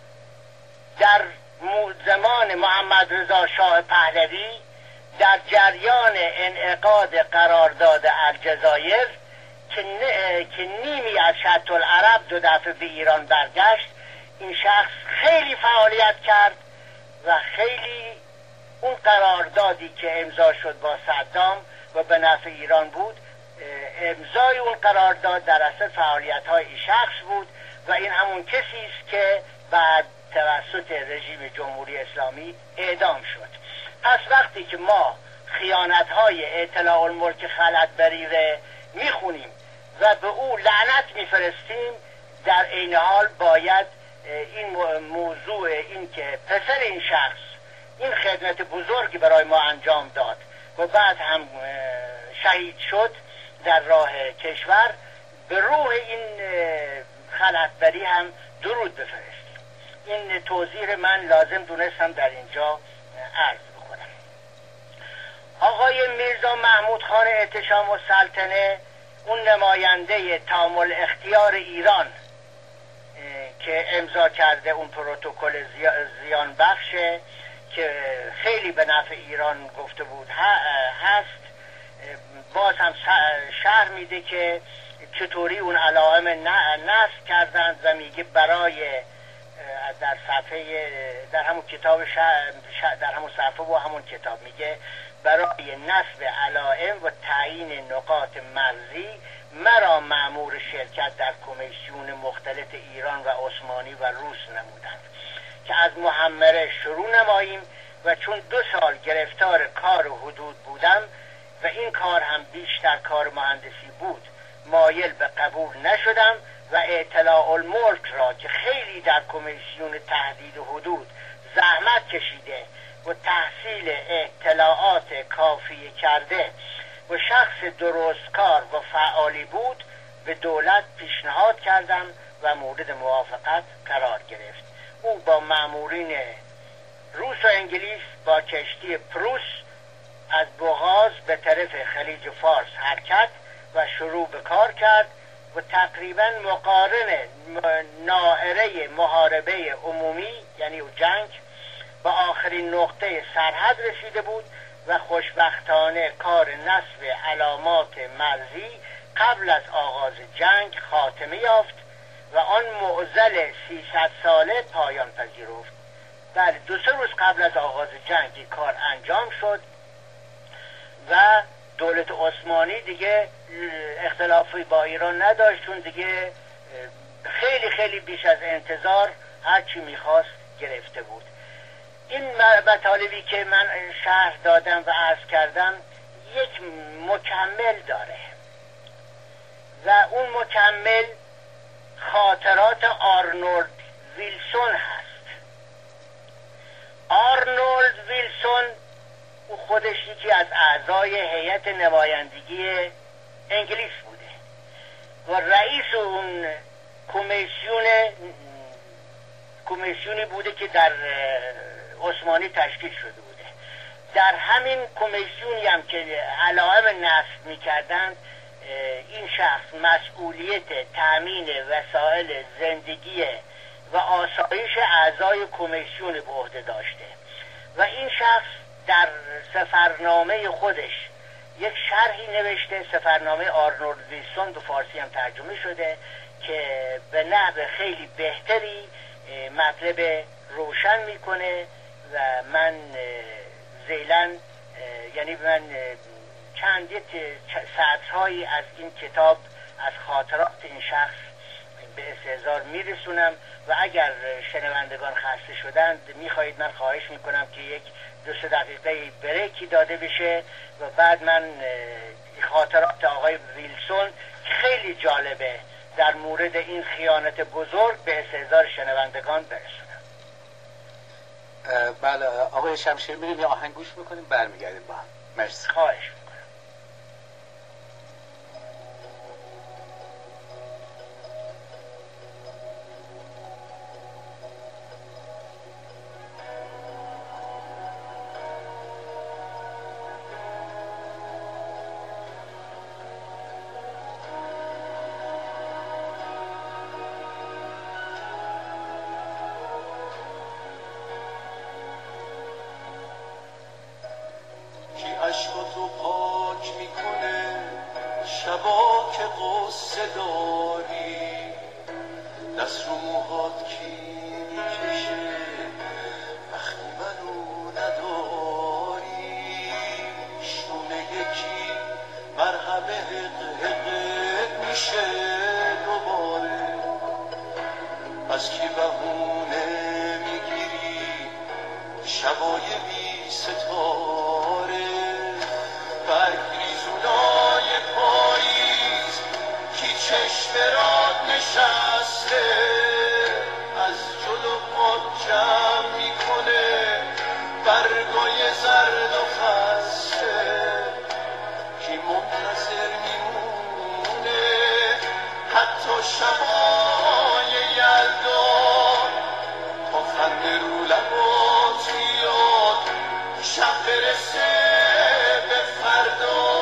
در زمان محمد رضا شاه پهلوی در جریان انعقاد قرارداد الجزایر که, که نیمی از شط العرب دو دفعه به ایران برگشت، این شخص خیلی فعالیت کرد و خیلی اون قراردادی که امضا شد با صدام و به نفع ایران بود، امضای اون قرارداد در اصل فعالیت های این شخص بود و این همون کسی است که بعد توسط رژیم جمهوری اسلامی اعدام شد. پس وقتی که ما خیانت های اطلاع الملک خلعتبری رو میخونیم و به او لعنت میفرستیم، در عین حال باید این موضوع این که پسر این شخص این خدمت بزرگی برای ما انجام داد و بعد هم شهید شد در راه کشور، به روح این خلعتبری هم درود بفرستیم. این توضیح من لازم دونستم در اینجا عرض بکنم. آقای میرزا محمود خان احتشام السلطنه، اون نماینده تام الاختیار ایران که امضا کرده اون پروتکل زیان بخشه که خیلی به نفع ایران گفته بود هست، باز هم شرح میده که چطوری اون علائم نصب کردند و میگه برای در صفحه در همون کتاب در همون صفحه و همون کتاب میگه برای نصب علائم و تعیین نقاط مرزی مرا مأمور شرکت در کمیسیون مختلف ایران و عثمانی و روس نمودند که از محمره شروع نماییم و چون دو سال گرفتار کار حدود بودم و این کار هم بیشتر کار مهندسی بود مایل به قبول نشدم و اطلاع الملک را که خیلی در کمیسیون تهدید حدود زحمت کشیده و تحصیل اطلاعات کافی کرده و شخص درستکار و فعالی بود به دولت پیشنهاد کردم و مورد موافقت قرار گرفت. او با مامورین روس و انگلیس با کشتی پروس از بوغاز به طرف خلیج فارس حرکت و شروع به کار کرد و تقریبا مقارن ناحیه محاربه عمومی یعنی جنگ با آخرین نقطه سرحد رسیده بود و خوشبختانه کار نصب علامات مرزی قبل از آغاز جنگ خاتمه یافت و آن معضل سیصد ساله پایان پذیرفت. بله، دو سه روز قبل از آغاز جنگ کار انجام شد و دولت عثمانی دیگه اختلافی با ایران نداشت، چون دیگه خیلی خیلی بیش از انتظار هرچی میخواست گرفته بود. این مطالبی که من شرح دادم و عرض کردم یک مکمل داره و اون مکمل خاطرات آرنولد ویلسون هست. آرنولد ویلسون او خودش یکی از اعضای هیئت نمایندگی انگلیس بوده و رئیس اون کمیسیون کمیسیونی بوده که در عثمانی تشکیل شده بوده. در همین کمیسیونی هم که علائم نصب می‌کردند، این شخص مسئولیت تأمین وسایل زندگی و آسایش اعضای کمیسیون به عهده داشته و این شخص در سفرنامه خودش یک شرحی نوشته. سفرنامه آرنولد ویلسون به فارسی هم ترجمه شده که به نحو خیلی بهتری مطلب روشن میکنه و من ذیلاً یعنی من چند سطرهایی از این کتاب از خاطرات این شخص به استحضار میرسونم و اگر شنوندگان خسته شدند میخواهید من خواهش میکنم که یک دو سه دقیقه بریکی داده بشه و بعد من خاطرات آقای ویلسون خیلی جالبه در مورد این خیانت بزرگ به استحضار شنوندگان برسونم. بله آقای شمشیر، میریم یه آهنگ گوش میکنیم برمیگردیم با هم. مرسی. خواهش میکنم. عشقاتو پاک میکنه شبا که قصه داری، دست رو موهات کی میکشه وقتی منو نداری، شونه یکی مرهمه حقه میشه دوباره، از کی بهونه میگیری شبای بی ستاره، برگریزونای پاییز کی چشم راد نشسته، از جلو پاک جمع میکنه برگای زرد و خسته، کی منتظر میمونه حتی شبای یلدا تا خنده رو لبات بیاد شب برسه به فردا.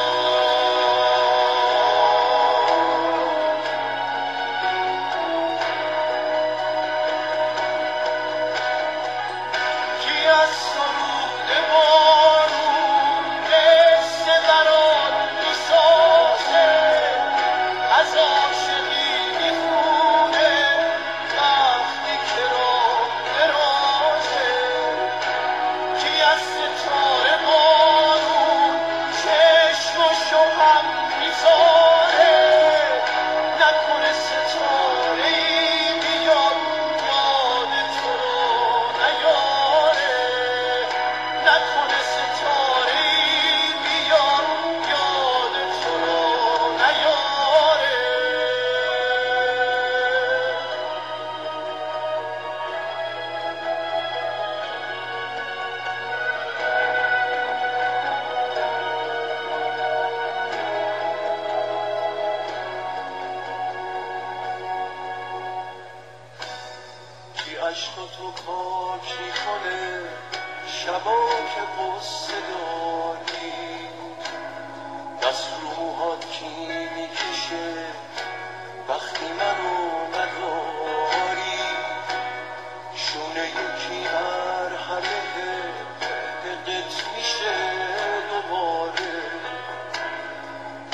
کی از سرود بارون قصه برات میسازه، از عاشقی میخونه وقتی که راه درازه، کی از ستاره بارون چشمشو هم میذاره، نکنه ستاره ای بیاد یاد تو رو نیاره، نکنه ستاره ای بیاد یاد تو رو نیاره. کی عشقاتو پاک میکنه شبا که قصه داری، دست رو موهات کی میکشه وقتی منو نداری، شونه یکی مرهمه حقت میشه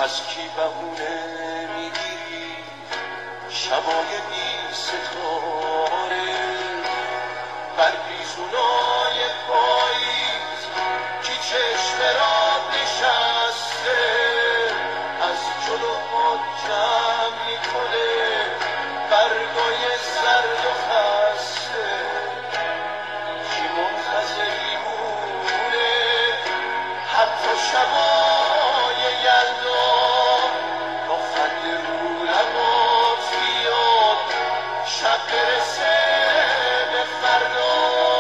از کی بهونه میگیری شبای بی ستاره بر بیزونای پاییز کی چشم را نشسته از جلوها جمع میکنه برگای زرد و خسته کی منتظری مونه حتی شبای یلدا با خنده رو لبات بیاد شب برسه به فردا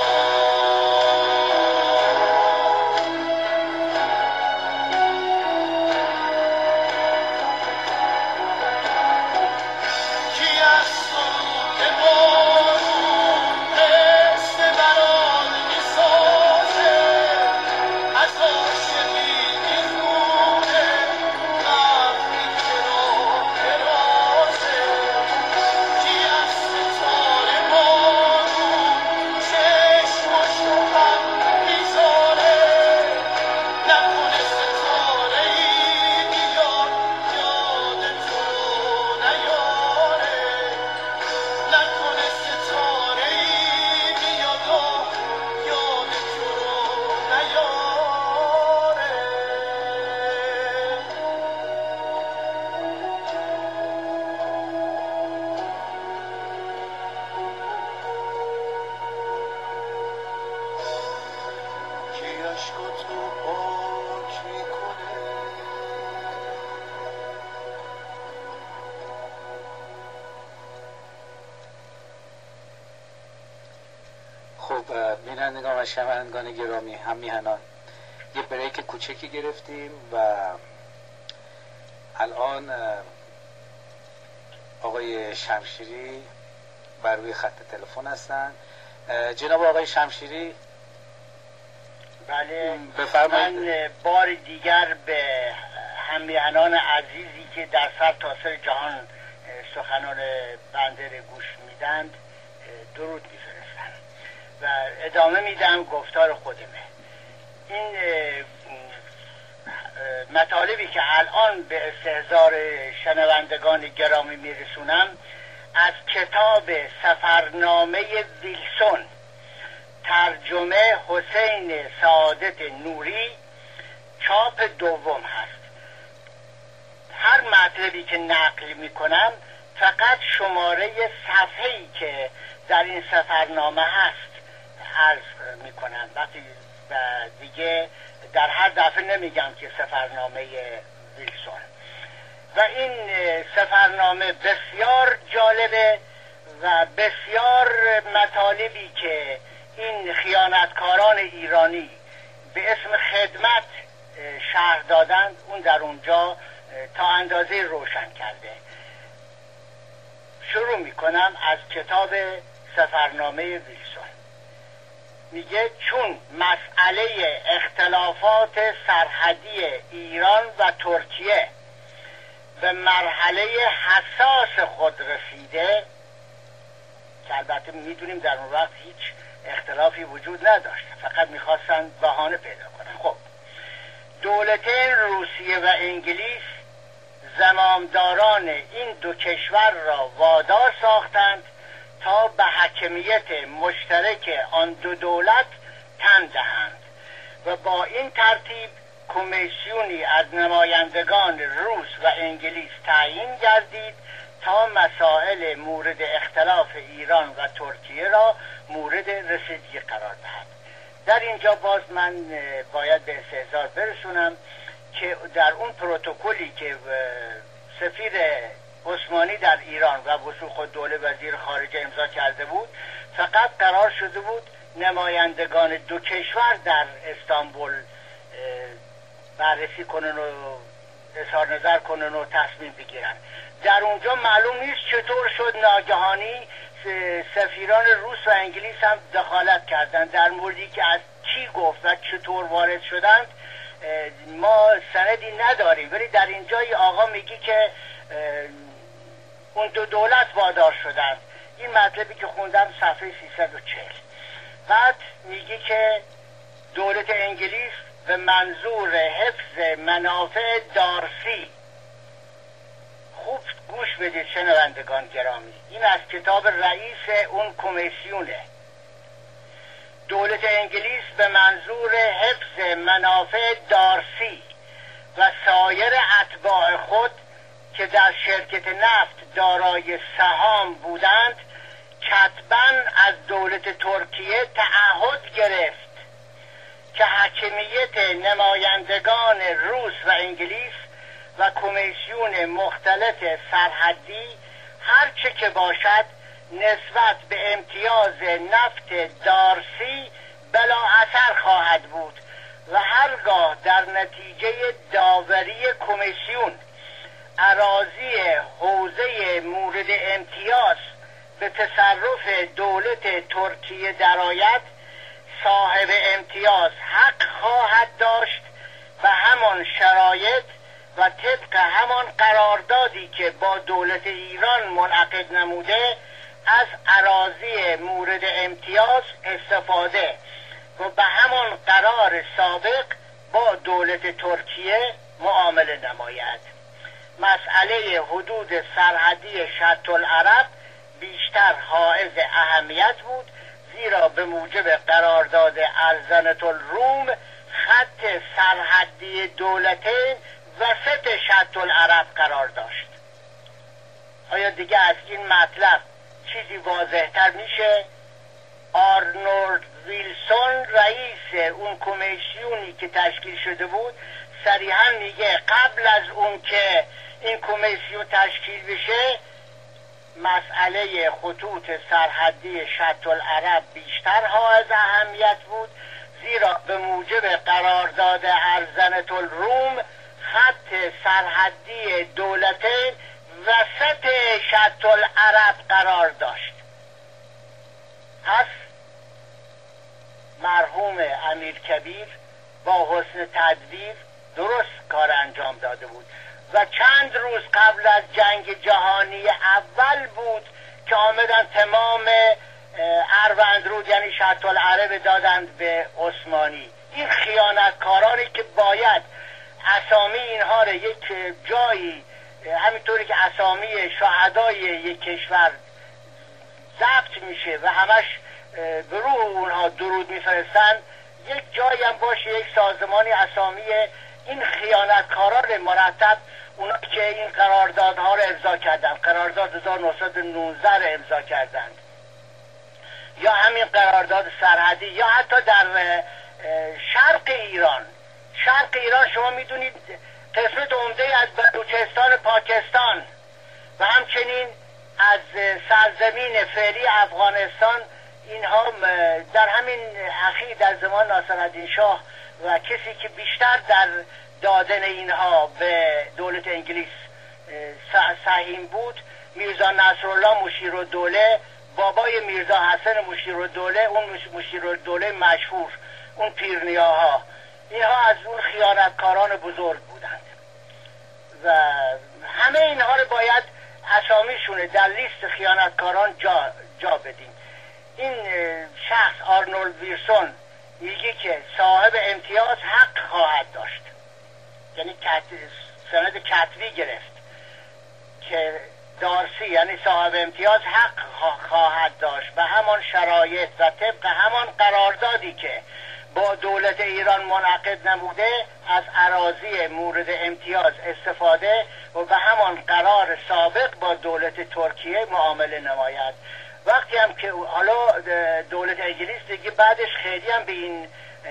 بینندگان و شنوندگان گرامی، هم میهنان، یه بریک کوچکی گرفتیم و الان آقای شمشیری بر روی خط تلفن هستن. جناب آقای شمشیری، بله بفرمایید. من بار دیگر به هممیهنان عزیزی که در سر تا سر جهان سخنان بنده را گوش میدند درود میفرستم و ادامه میدم گفتار خودمه. این مطالبی که الان به استحضار شنوندگان گرامی میرسونم از کتاب سفرنامه ویلسون، ترجمه حسین سعادت نوری، چاپ دوم هست. هر مطلبی که نقل میکنم فقط شماره صفحه‌ای که در این سفرنامه هست عرض میکنم. وقتی و دیگه در هر دفعه نمیگم که سفرنامه ویلسون. و این سفرنامه بسیار جالبه و بسیار مطالبی که این خیانتکاران ایرانی به اسم خدمت شرح دادند اون در اونجا تا اندازه روشن کرده. شروع میکنم از کتاب سفرنامه ویلسون. میگه چون مسئله اختلافات سرحدی ایران و ترکیه به مرحله حساس خود رسیده، که البته میدونیم در اون وقت هیچ اختلافی وجود نداشت، فقط میخواستن بهانه پیدا کنن. خب دولتین روسیه و انگلیس زمامداران این دو کشور را وادار ساختند تا به حاکمیت مشترک آن دو دولت تن دهند و با این ترتیب کمیسیونی از نمایندگان روس و انگلیس تعیین گردید تا مسائل مورد اختلاف ایران و ترکیه را مورد رسیدگی قرار دهد. در اینجا باز من باید به استحضار برسونم که در اون پروتکلی که سفیر عثمانی در ایران و وثوق الدوله وزیر خارجه امضا کرده بود، فقط قرار شده بود نمایندگان دو کشور در استانبول بررسی کنن و اظهار نظر کنن و تصمیم بگیرن. در اونجا معلوم نیست چطور شد ناگهانی سفیران روس و انگلیس هم دخالت کردند در موردی که از کی گفت و چطور وارد شدند ما سندی نداریم، ولی در اینجا آقا میگی که اون دو دولت وادار شدند. این مطلبی که خوندم صفحه سیصد و چهل. بعد میگی که دولت انگلیس به منظور حفظ منافع دارسی گوش بدید شنوندگان گرامی. این از کتاب رئیس اون کمیسیونه. دولت انگلیس به منظور حفظ منافع دارسی و سایر اتباع خود که در شرکت نفت دارای سهام بودند کتباً از دولت ترکیه تعهد گرفت که حاکمیت نمایندگان روس و انگلیس و کمیسیون مختلف سرحدی هر چه که باشد نسبت به امتیاز نفت دارسی بلا اثر خواهد بود و هرگاه در نتیجه داوری کمیسیون اراضی حوزه مورد امتیاز به تصرف دولت ترکیه درآید صاحب امتیاز حق خواهد داشت و همان شرایط و طبق همان قراردادی که با دولت ایران منعقد نموده از اراضی مورد امتیاز استفاده و به همان قرار سابق با دولت ترکیه معامله نماید. مسئله حدود سرحدی شط العرب بیشتر حائز اهمیت بود، زیرا به موجب قرارداد ارزنة الروم خط سرحدی دولتین وسط شط العرب قرار داشت. آیا دیگه از این مطلب چیزی واضح‌تر میشه؟ آرنولد ویلسون رئیس اون کمیسیونی که تشکیل شده بود صریحاً میگه قبل از اون که این کمیسیون تشکیل بشه مسئله خطوط سرحدی شط العرب بیشتر حائز اهمیت بود، زیرا به موجب قرارداد ارزنة الروم خط سرحدی دولتین وسط شط العرب قرار داشت. پس مرحوم امیر کبیر با حسن تدبیر درست کار انجام داده بود و چند روز قبل از جنگ جهانی اول بود که آمدن تمام اروندرود یعنی شط العرب دادند به عثمانی. این خیانتکارانی که باید اسامی اینها را یک جایی همینطوری که اسامی شهدای یک کشور ضبط میشه و همش به روح اونها درود میفرستن، یک جایی هم باشه یک سازمانی اسامی این خیانتکاران مرتب، اونا که این قراردادها را امضا کردند، قرارداد هزار و نهصد و نوزده را امضا کردند، یا همین قرارداد سرحدی، یا حتی در شرق ایران. شرق ایران شما میدونید قسمت عمده از بلوچستان پاکستان و همچنین از سرزمین فعلی افغانستان، اینها در همین اخیر در زمان ناصرالدین شاه و کسی که بیشتر در دادن اینها به دولت انگلیس سهیم بود میرزا نصرالله مشیرالدوله، بابای میرزا حسن مشیرالدوله، اون مشیرالدوله مشهور، اون پیرنیاها، اینها از اون خیانتکاران بزرگ بودند و همه اینها رو باید اسامیشونه در لیست خیانتکاران جا, جا بدیم. این شخص آرنولد ویلسون میگه که صاحب امتیاز حق خواهد داشت، یعنی سند کتبی گرفت که دارسی یعنی صاحب امتیاز حق خواهد داشت به همان شرایط و طبق همان قراردادی که با دولت ایران منعقد نموده از اراضی مورد امتیاز استفاده و به همان قرار سابق با دولت ترکیه معامله نماید. وقتی هم که حالا دولت انگلیس دیگه بعدش خیلی هم به این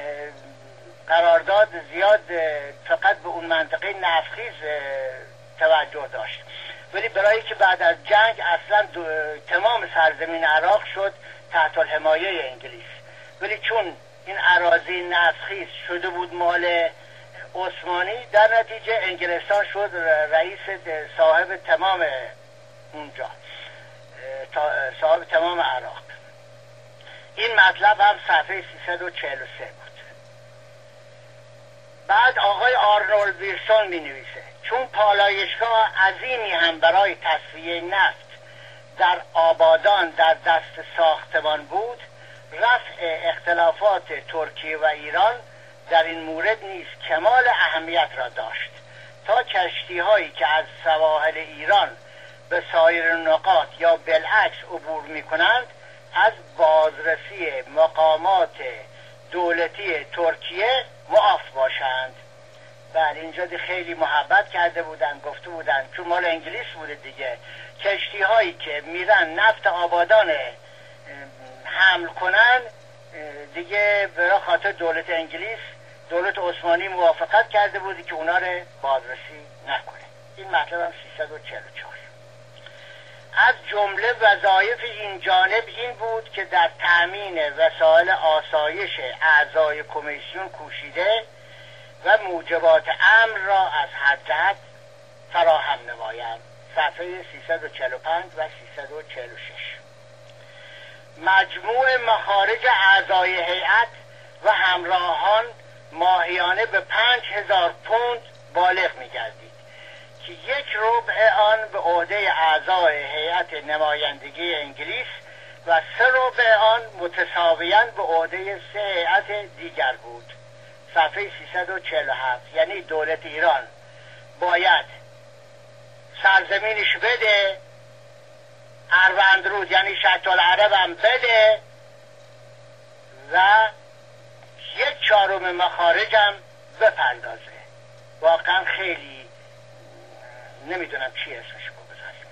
قرارداد زیاد فقط به اون منطقه نفتخیز توجه داشت، ولی برای که بعد از جنگ اصلا تمام سرزمین عراق شد تحت الحمایه انگلیس، ولی چون این اراضی نفتخیز شده بود مال عثمانی، در نتیجه انگلستان شد رئیس صاحب تمام اونجا، صاحب تمام عراق. این مطلب هم صفحه سیصد و چهل و سه بود. بعد آقای آرنولد ویلسون می نویسه چون پالایشگاه عظیمی هم برای تصفیه نفت در آبادان در دست ساختمان بود، رفع اختلافات ترکیه و ایران در این مورد نیز کمال اهمیت را داشت تا کشتی هایی که از سواحل ایران به سایر نقاط یا بالعکس عبور می کنند از بازرسی مقامات دولتی ترکیه معاف باشند. بله اینجا خیلی محبت کرده بودن، گفته بودن چون مال انگلیس بوده دیگه، کشتی هایی که میرن نفت آبادان حمل کنن دیگه برای خاطر دولت انگلیس، دولت عثمانی موافقت کرده بودی که اونا رو بازرسی نکنه. این مطلب هم سیصد و چهل و چهار. از جمله وظایف این جانب این بود که در تأمین وسایل آسایش اعضای کمیسیون کوشیده و موجبات امر را از هر جهت فراهم نمایند. صفحه سیصد و چهل و پنج و سیصد و چهل و شش. مجموع مخارج اعضای هیئت و همراهان ماهیانه به پنج هزار پوند بالغ می گردید که یک ربع آن به عهده اعضای هیئت نمایندگی انگلیس و سه ربع آن متساویاً به عهده سه هیئت دیگر بود. صفحه سیصد و چهل و هفت. یعنی دولت ایران باید سرزمینش بده، اروندرود یعنی شط العرب هم بده و یک چهارم مخارج هم بپردازه. واقعا خیلی نمیدونم چی اسمش بگذاریم.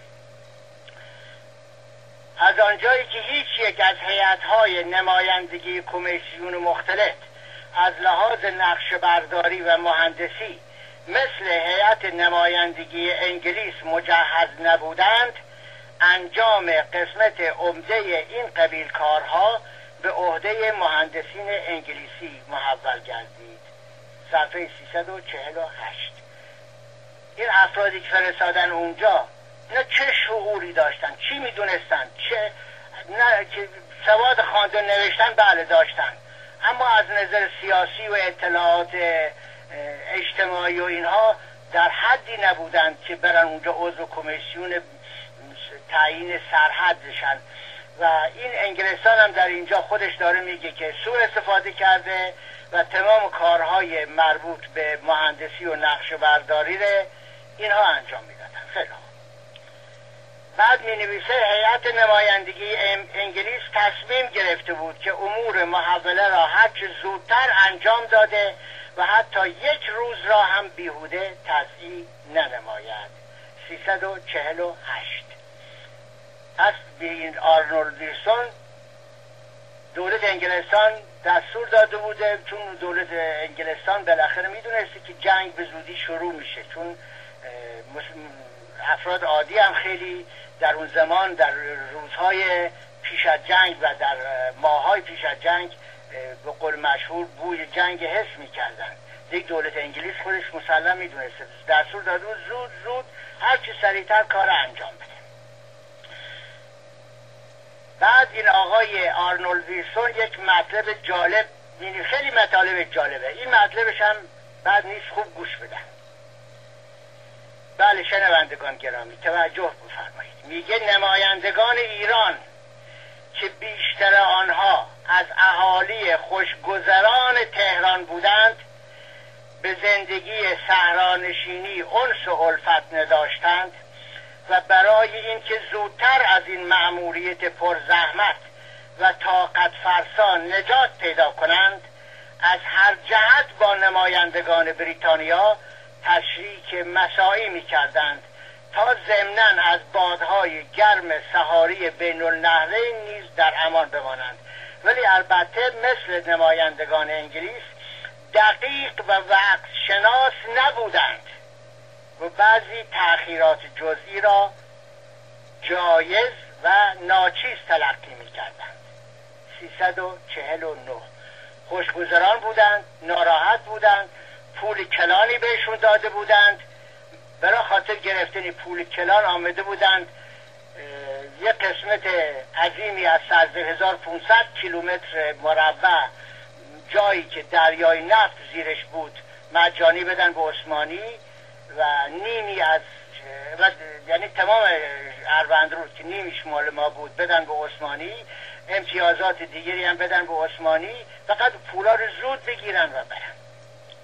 از آنجایی که هیچ یک از هیئت‌های نمایندگی کمیسیون مختلف از لحاظ نقشه برداری و مهندسی مثل هیئت نمایندگی انگلیس مجهز نبودند، انجام قسمت عمده این قبیل کارها به عهده مهندسین انگلیسی محول گردید. صفحه سیصد و چهل و هشت. این افرادی که فرستادن اونجا نه چه شعوری داشتن، چی میدونستن، چه نه که سواد خواندن نوشتن بله داشتن، اما از نظر سیاسی و اطلاعات اجتماعی و اینها در حدی نبودند که برن اونجا عضو کمیسیون تعیین سرحدشن. و این انگلستان هم در اینجا خودش داره میگه که سوء استفاده کرده و تمام کارهای مربوط به مهندسی و نقشه برداری رو اینها انجام میدادن. خیلی خوب. بعد می نویسه هیئت نمایندگی انگلیس تصمیم گرفته بود که امور محوله را هرچه زودتر انجام داده و حتی یک روز را هم بیهوده تضییع ننماید. سیصد و چهل و هشت. پس به این آرنولد ویلسون دولت انگلستان دستور داده بوده، چون دولت انگلستان بالاخره میدونسته که جنگ به زودی شروع میشه، چون افراد عادی هم خیلی در اون زمان در روزهای پیش از جنگ و در ماههای پیش از جنگ به قول مشهور بوی جنگ حس میکردن. یک دولت انگلیس خودش مسلم میدونسته، دستور داده بود زود زود هرچی سریعتر کار انجام بده. بعد این آقای آرنولد ویلسون یک مطلب جالب، خیلی مطالب جالبه، این مطلبش هم بعد نیست خوب گوش بدن. بله شنوندگان گرامی توجه بفرمایید. میگه نمایندگان ایران که بیشتر آنها از اهالی خوشگذران تهران بودند به زندگی صحرانشینی انس و الفت نداشتند و برای اینکه زودتر از این مأموریت پرزحمت و طاقت فرسا نجات پیدا کنند از هر جهت با نمایندگان بریتانیا تشریک مساعی می کردند تا ضمناً از بادهای گرم سحاری بین النهرین نیز در امان بمانند. ولی البته مثل نمایندگان انگلیس دقیق و وقت شناس نبودند و بعضی تأخیرات جزئی را جایز و ناچیز تلقی می کردند. سیصد و چهل و نه. خوشگذران بودند، ناراحت بودند، پول کلانی بهشون داده بودند، برای خاطر گرفتن پول کلان آمده بودند یک قسمت عظیمی از سیزده هزار و پانصد کیلومتر مربع جایی که دریای نفت زیرش بود مجانی بدن به عثمانی و نیمی از و یعنی تمام اروندرود که نیمیش مال ما بود بدن به عثمانی، امتیازات دیگری هم بدن به عثمانی، فقط پولا رو زود بگیرن و برن.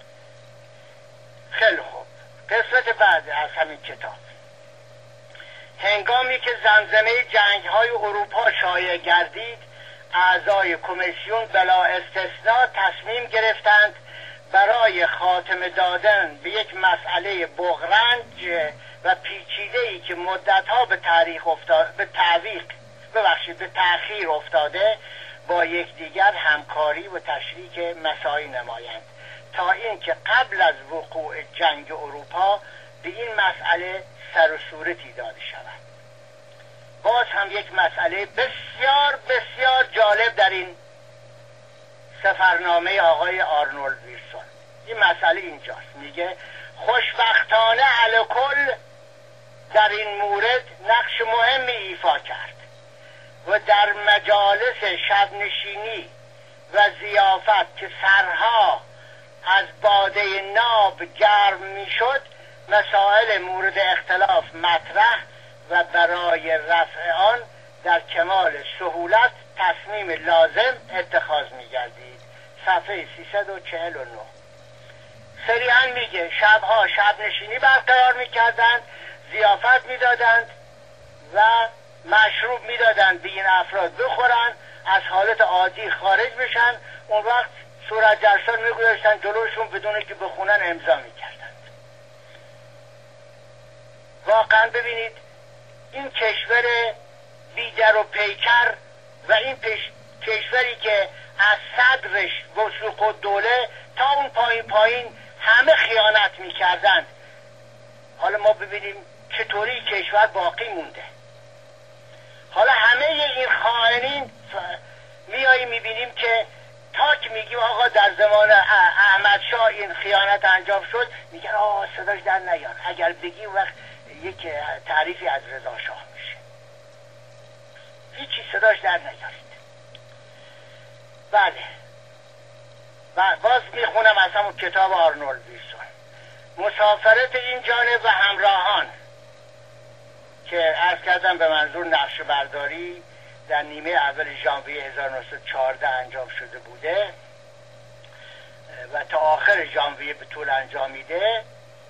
خیلی خوب. قسمت بعد از همین کتاب هنگامی که زمزمه جنگ‌های اروپا شایع گردید، اعضای کمیسیون بلا استثناء تصمیم گرفتند برای خاتمه دادن به یک مسئله بغرنج و پیچیده‌ای که مدت‌ها به تاریخ افتاد به تعویق ببخشید به تأخیر افتاده با یکدیگر همکاری و تشریک مساعی نمایند تا اینکه قبل از وقوع جنگ اروپا به این مسئله سر و صورتی داده شود. باز هم یک مسئله بسیار بسیار جالب در این سفرنامه آقای آرنولد ویلسون. این مسئله اینجاست، میگه خوشبختانه الکل در این مورد نقش مهمی ایفا کرد و در مجالس شبنشینی و ضیافت که سرها از باده ناب گرم میشد، مسائل مورد اختلاف مطرح و برای رفع آن در کمال سهولت تصمیم لازم اتخاذ می‌گردید. صفحه سیصد و چهل و نه. صریحاً میگه شبها شب نشینی برقرار می‌کردند، ضیافت می‌دادند و مشروب می‌دادند به این افراد بخورن، از حالت عادی خارج بشن، اون وقت صورت جلسان می‌گذاشتن جلوشون بدون که بخونن امضا می‌کردند. واقعاً ببینید این کشور بیدر و پیکر و این پیش... کشوری که از صدرش وثوق و دوله تا اون پایین پایین همه خیانت میکردند، حالا ما ببینیم چطوری کشور باقی مونده. حالا همه این خائنین میایی میبینیم که تاک میگیم آقا در زمان احمد شاه این خیانت انجام شد، میگن آقا صداش در نیار، اگر بگی وقت یک تعریفی از رضا شاه میشه، هیچی صداش در نیارید. بله، و باز میخونم از همون کتاب آرنولد ویلسون. مسافرت این جانب و همراهان که عرض کردم به منظور نقشه برداری در نیمه اول ژانویه هزار و نهصد و چهارده انجام شده بوده و تا آخر ژانویه به طول انجامیده.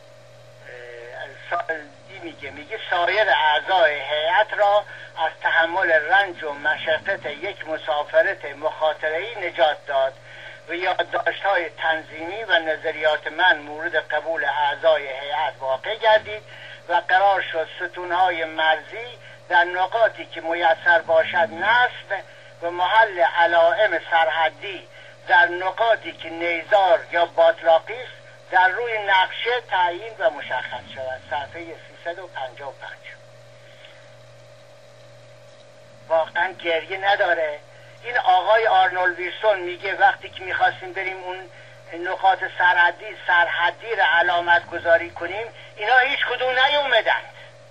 میگه میگه سایر اعضای هیئت را از تحمل رنج و مشقت یک مسافرت مخاطره‌ای نجات داد و یادداشت‌های تنظیمی و نظریات من مورد قبول اعضای هیئت واقع گردید و قرار شد ستون‌های مرزی در نقاطی که میسر باشد نصب و محل علائم سرحدی در نقاطی که نیزار یا باطلاقی است در روی نقشه تعیین و مشخص شود. صفحه سیصد و پنجاه و پنج. واقعا گریه نداره. این آقای آرنولد ویلسون میگه وقتی که میخواستیم بریم اون نقاط سرحدی سرحدی را علامت گذاری کنیم، اینا هیچ کدوم نیومدند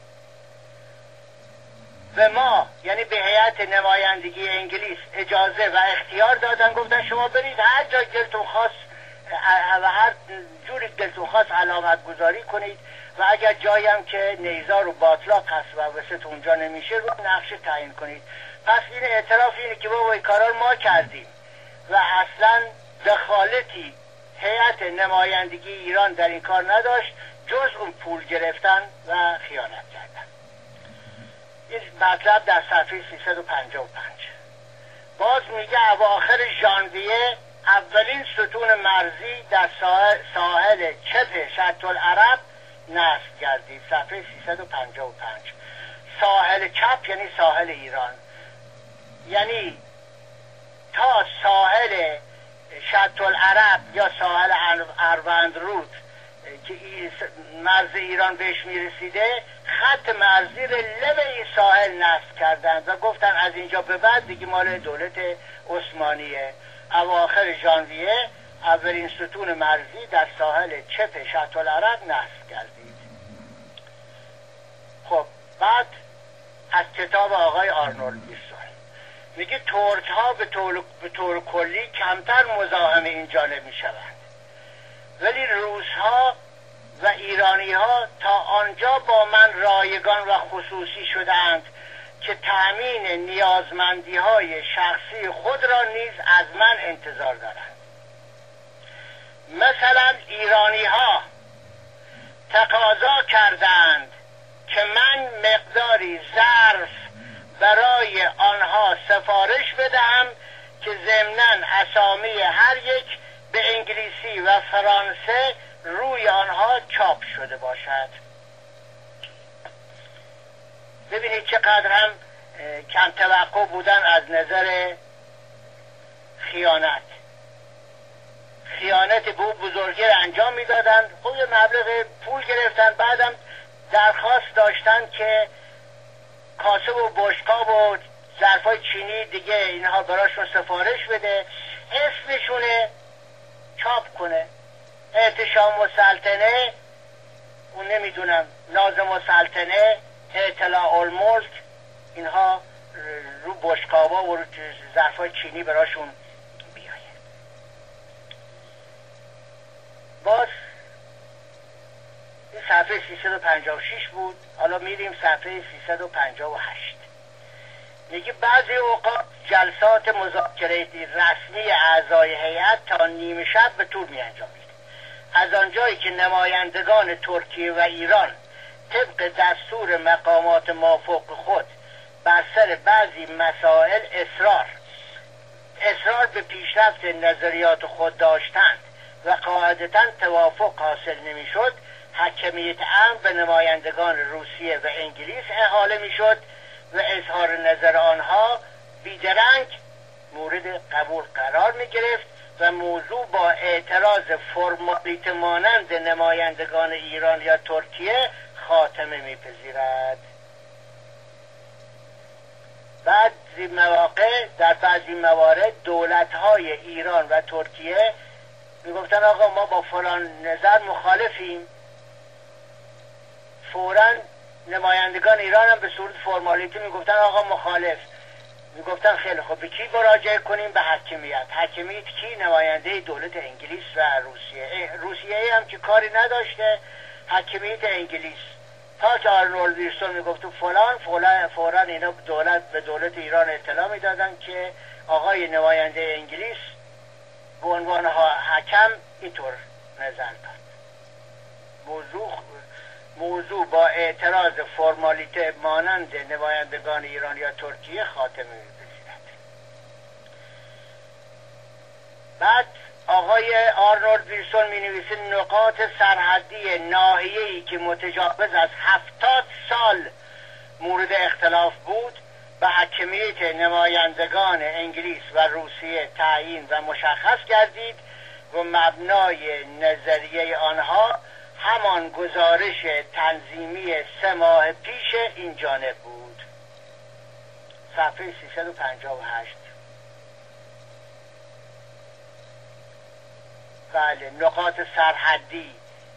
و ما یعنی به هیئت نمایندگی انگلیس اجازه و اختیار دادن، گفتن شما برید هر جا دلتون خواست و هر جوری دلتون خواست علامت گذاری کنید و اگر جایم که نیزار و باطلاق هست و وسط اونجا نمیشه رو نقشه تعیین کنید. پس این اعتراف اینه که بابا این کارا ما کردیم و اصلا دخالتی هیئت نمایندگی ایران در این کار نداشت جز اون پول گرفتن و خیانت کردن. این مطلب در صفحه سیصد و پنجاه و پنج. باز میگه اواخر ژانویه اولین ستون مرزی در ساحل, ساحل چپ شط العرب نصب گردید. صفحه سیصد و پنجاه و پنج. ساحل چپ یعنی ساحل ایران، یعنی تا ساحل شط العرب یا ساحل اروندرود که مرز ایران بهش میرسیده خط مرزی رو لب این ساحل نصب کردند و گفتن از اینجا به بعد دیگه مال دولت عثمانیه. اواخر ژانویه اولین ستون مرزی در ساحل چپ شط العرب نصب گردید. خب بعد از کتاب آقای آرنولد ویلسون میگه ترک ها به طور, به طور کلی کمتر مزاحم این جانب میشوند، ولی روس ها و ایرانی ها تا آنجا با من رایگان و خصوصی شدند که تأمین نیازمندی های شخصی خود را نیز از من انتظار دارند. مثلا ایرانی ها تقاضا کردند که من مقداری ظرف برای آنها سفارش بدهم که ضمناً اسامی هر یک به انگلیسی و فرانسه روی آنها چاپ شده باشد. ببینید چقدر هم کم توقع بودن از نظر خیانت. خیانت به اون بزرگی را انجام میدادن. خب یه مبلغ پول گرفتن، بعدم درخواست داشتن که کاسب و بشقاب و ظرفای چینی دیگه اینها براشون سفارش بده، اسمشونه چاپ کنه. احتشام السلطنه، اون نمیدونم ناظم السلطنه، اطلاع الملک، اینها رو بشقابا و رو ظرفای چینی براشون بیاید. باز این صفحه سیصد و پنجاه و شش بود. حالا میریم صفحه سیصد و پنجاه و هشت. میگه بعضی اوقات جلسات مذاکره رسمی اعضای هیئت تا نیمه شب به طول می انجامید. از آنجایی که نمایندگان ترکیه و ایران طبق دستور مقامات مافوق خود بر سر بعضی مسائل اصرار اصرار به پیشرفت نظریات خود داشتند و قاعدتاً توافق حاصل نمی‌شد، حاکمیت امر به نمایندگان روسیه و انگلیس احاله می‌شد و اظهار نظر آنها بیدرنگ مورد قبول قرار می‌گرفت و موضوع با اعتراض فرمالیته مانند نمایندگان ایران یا ترکیه خاتمه می‌پذیرد. بعضی مواقع در بعضی موارد دولت‌های ایران و ترکیه میگفتن آقا ما با فلان نظر مخالفیم، فوراً نمایندگان ایران هم به صورت فرمالیته میگفتن آقا مخالف. میگفتن خیلی خب به کی مراجعه کنیم؟ به حاکمیت. حاکمیت کی؟ نماینده دولت انگلیس و روسیه. روسیه هم که کاری نداشته، حاکمیت انگلیس. تا که آرنولد ویلسون میگفت فلان فلان فوراً اینا دولت به دولت ایران اطلاع میدادن که آقای نماینده انگلیس به عنوان حکم اینطور نظر داد. موضوع موضوع با اعتراض فرمالیته مانند نمایندگان ایران یا ترکیه خاتمه می‌پذیرد. بعد آقای آرنولد ویلسون می‌نویسه نقاط سرحدی ناحیه‌ای که متجاوز از هفتاد سال مورد اختلاف بود به حاکمیت نمایندگان انگلیس و روسیه تعیین و مشخص گردید و مبنای نظریه آنها همان گزارش تنظیمی سه ماه پیش این جانب بود. صفحه سیصد و پنجاه و هشت. بله، نقاط سرحدی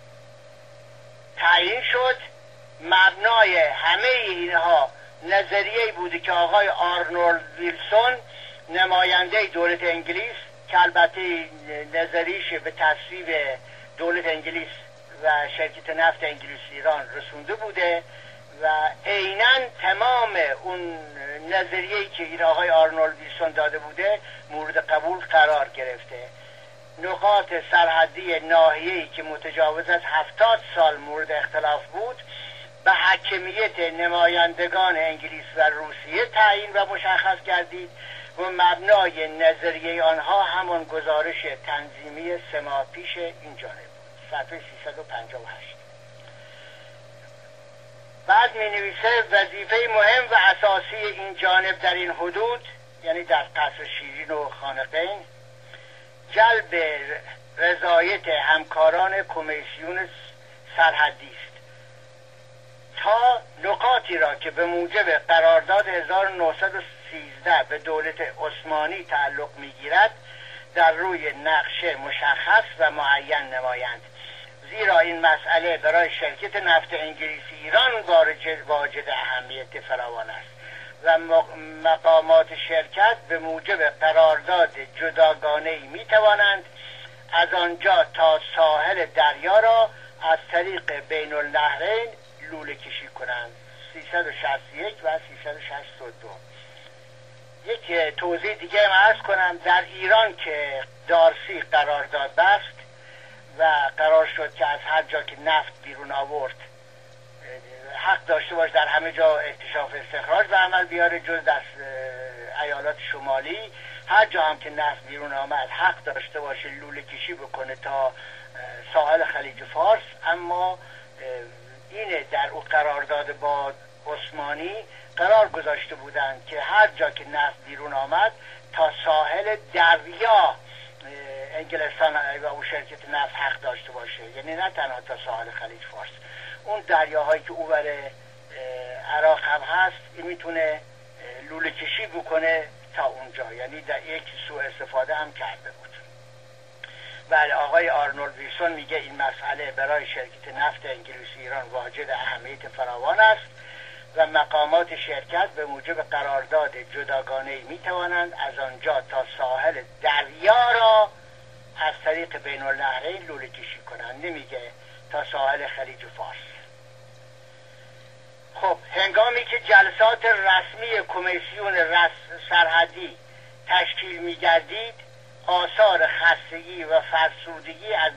تعیین شد. مبنای همه اینها نظریه‌ای بوده که آقای آرنولد ویلسون نماینده دولت انگلیس که البته نظریش به تصویب دولت انگلیس و شرکت نفت انگلیس ایران رسونده بوده و عیناً تمام اون نظریه‌ای که این آقای آرنولد ویلسون داده بوده مورد قبول قرار گرفته. نقاط سرحدی ناحیه‌ای که متجاوز از هفتاد سال مورد اختلاف بود به حاکمیت نمایندگان انگلیس و روسیه تعیین و مشخص گردید و مبنای نظریه آنها همان گزارش تنظیمی سه ماه پیش این جانب بود. صفحه سیصد و پنجاه و هشت. بعد می نویسه وظیفه مهم و اساسی این جانب در این حدود، یعنی در قصر شیرین و خانقین، جلب رضایت همکاران کمیسیون سرحدی است تا نقاطی را که به موجب قرارداد هزار و نهصد و سیزده به دولت عثمانی تعلق می‌گیرد در روی نقشه مشخص و معین نمایند، زیرا این مسئله برای شرکت نفت انگلیسی ایران واجد اهمیت فراوان است و مقامات شرکت به موجب قرارداد جداگانه‌ای می‌توانند از آنجا تا ساحل دریا را از طریق بین النهرین لوله کشی کنند. سیصد و شصت و یک و سیصد و شصت و دو. یک توضیح دیگه هم عرض کنم. در ایران که دارسی قرارداد بست و قرار شد که از هر جا که نفت بیرون آورد حق داشته باشه در همه جا اکتشاف استخراج به عمل بیاره جز در ایالات شمالی. هر جا هم که نفت بیرون آمد حق داشته باشه لوله کشی بکنه تا ساحل خلیج فارس. اما اینه در او قرارداد با عثمانی قرار گذاشته بودند که هر جا که نفت بیرون آمد تا ساحل دریا انگلستان و او شرکت نفت حق داشته باشه، یعنی نه تنها تا ساحل خلیج فارس. اون دریاهایی که اوور عراق هم هست این میتونه لوله کشی بکنه تا اونجا، یعنی در یک سوء استفاده هم کرده بود. بله، آقای آرنولد ویلسون میگه این مسئله برای شرکت نفت انگلیس ایران واجد اهمیت فراوان است و مقامات شرکت به موجب قرارداد جداگانه‌ای میتوانند از آنجا تا ساحل دریا را از طریق بین النهرین لوله کشی کنند، نمیگه تا ساحل خلیج فارس. خب هنگامی که جلسات رسمی کمیسیون رس سرحدی تشکیل می‌گردید آثار خستگی و فرسودگی از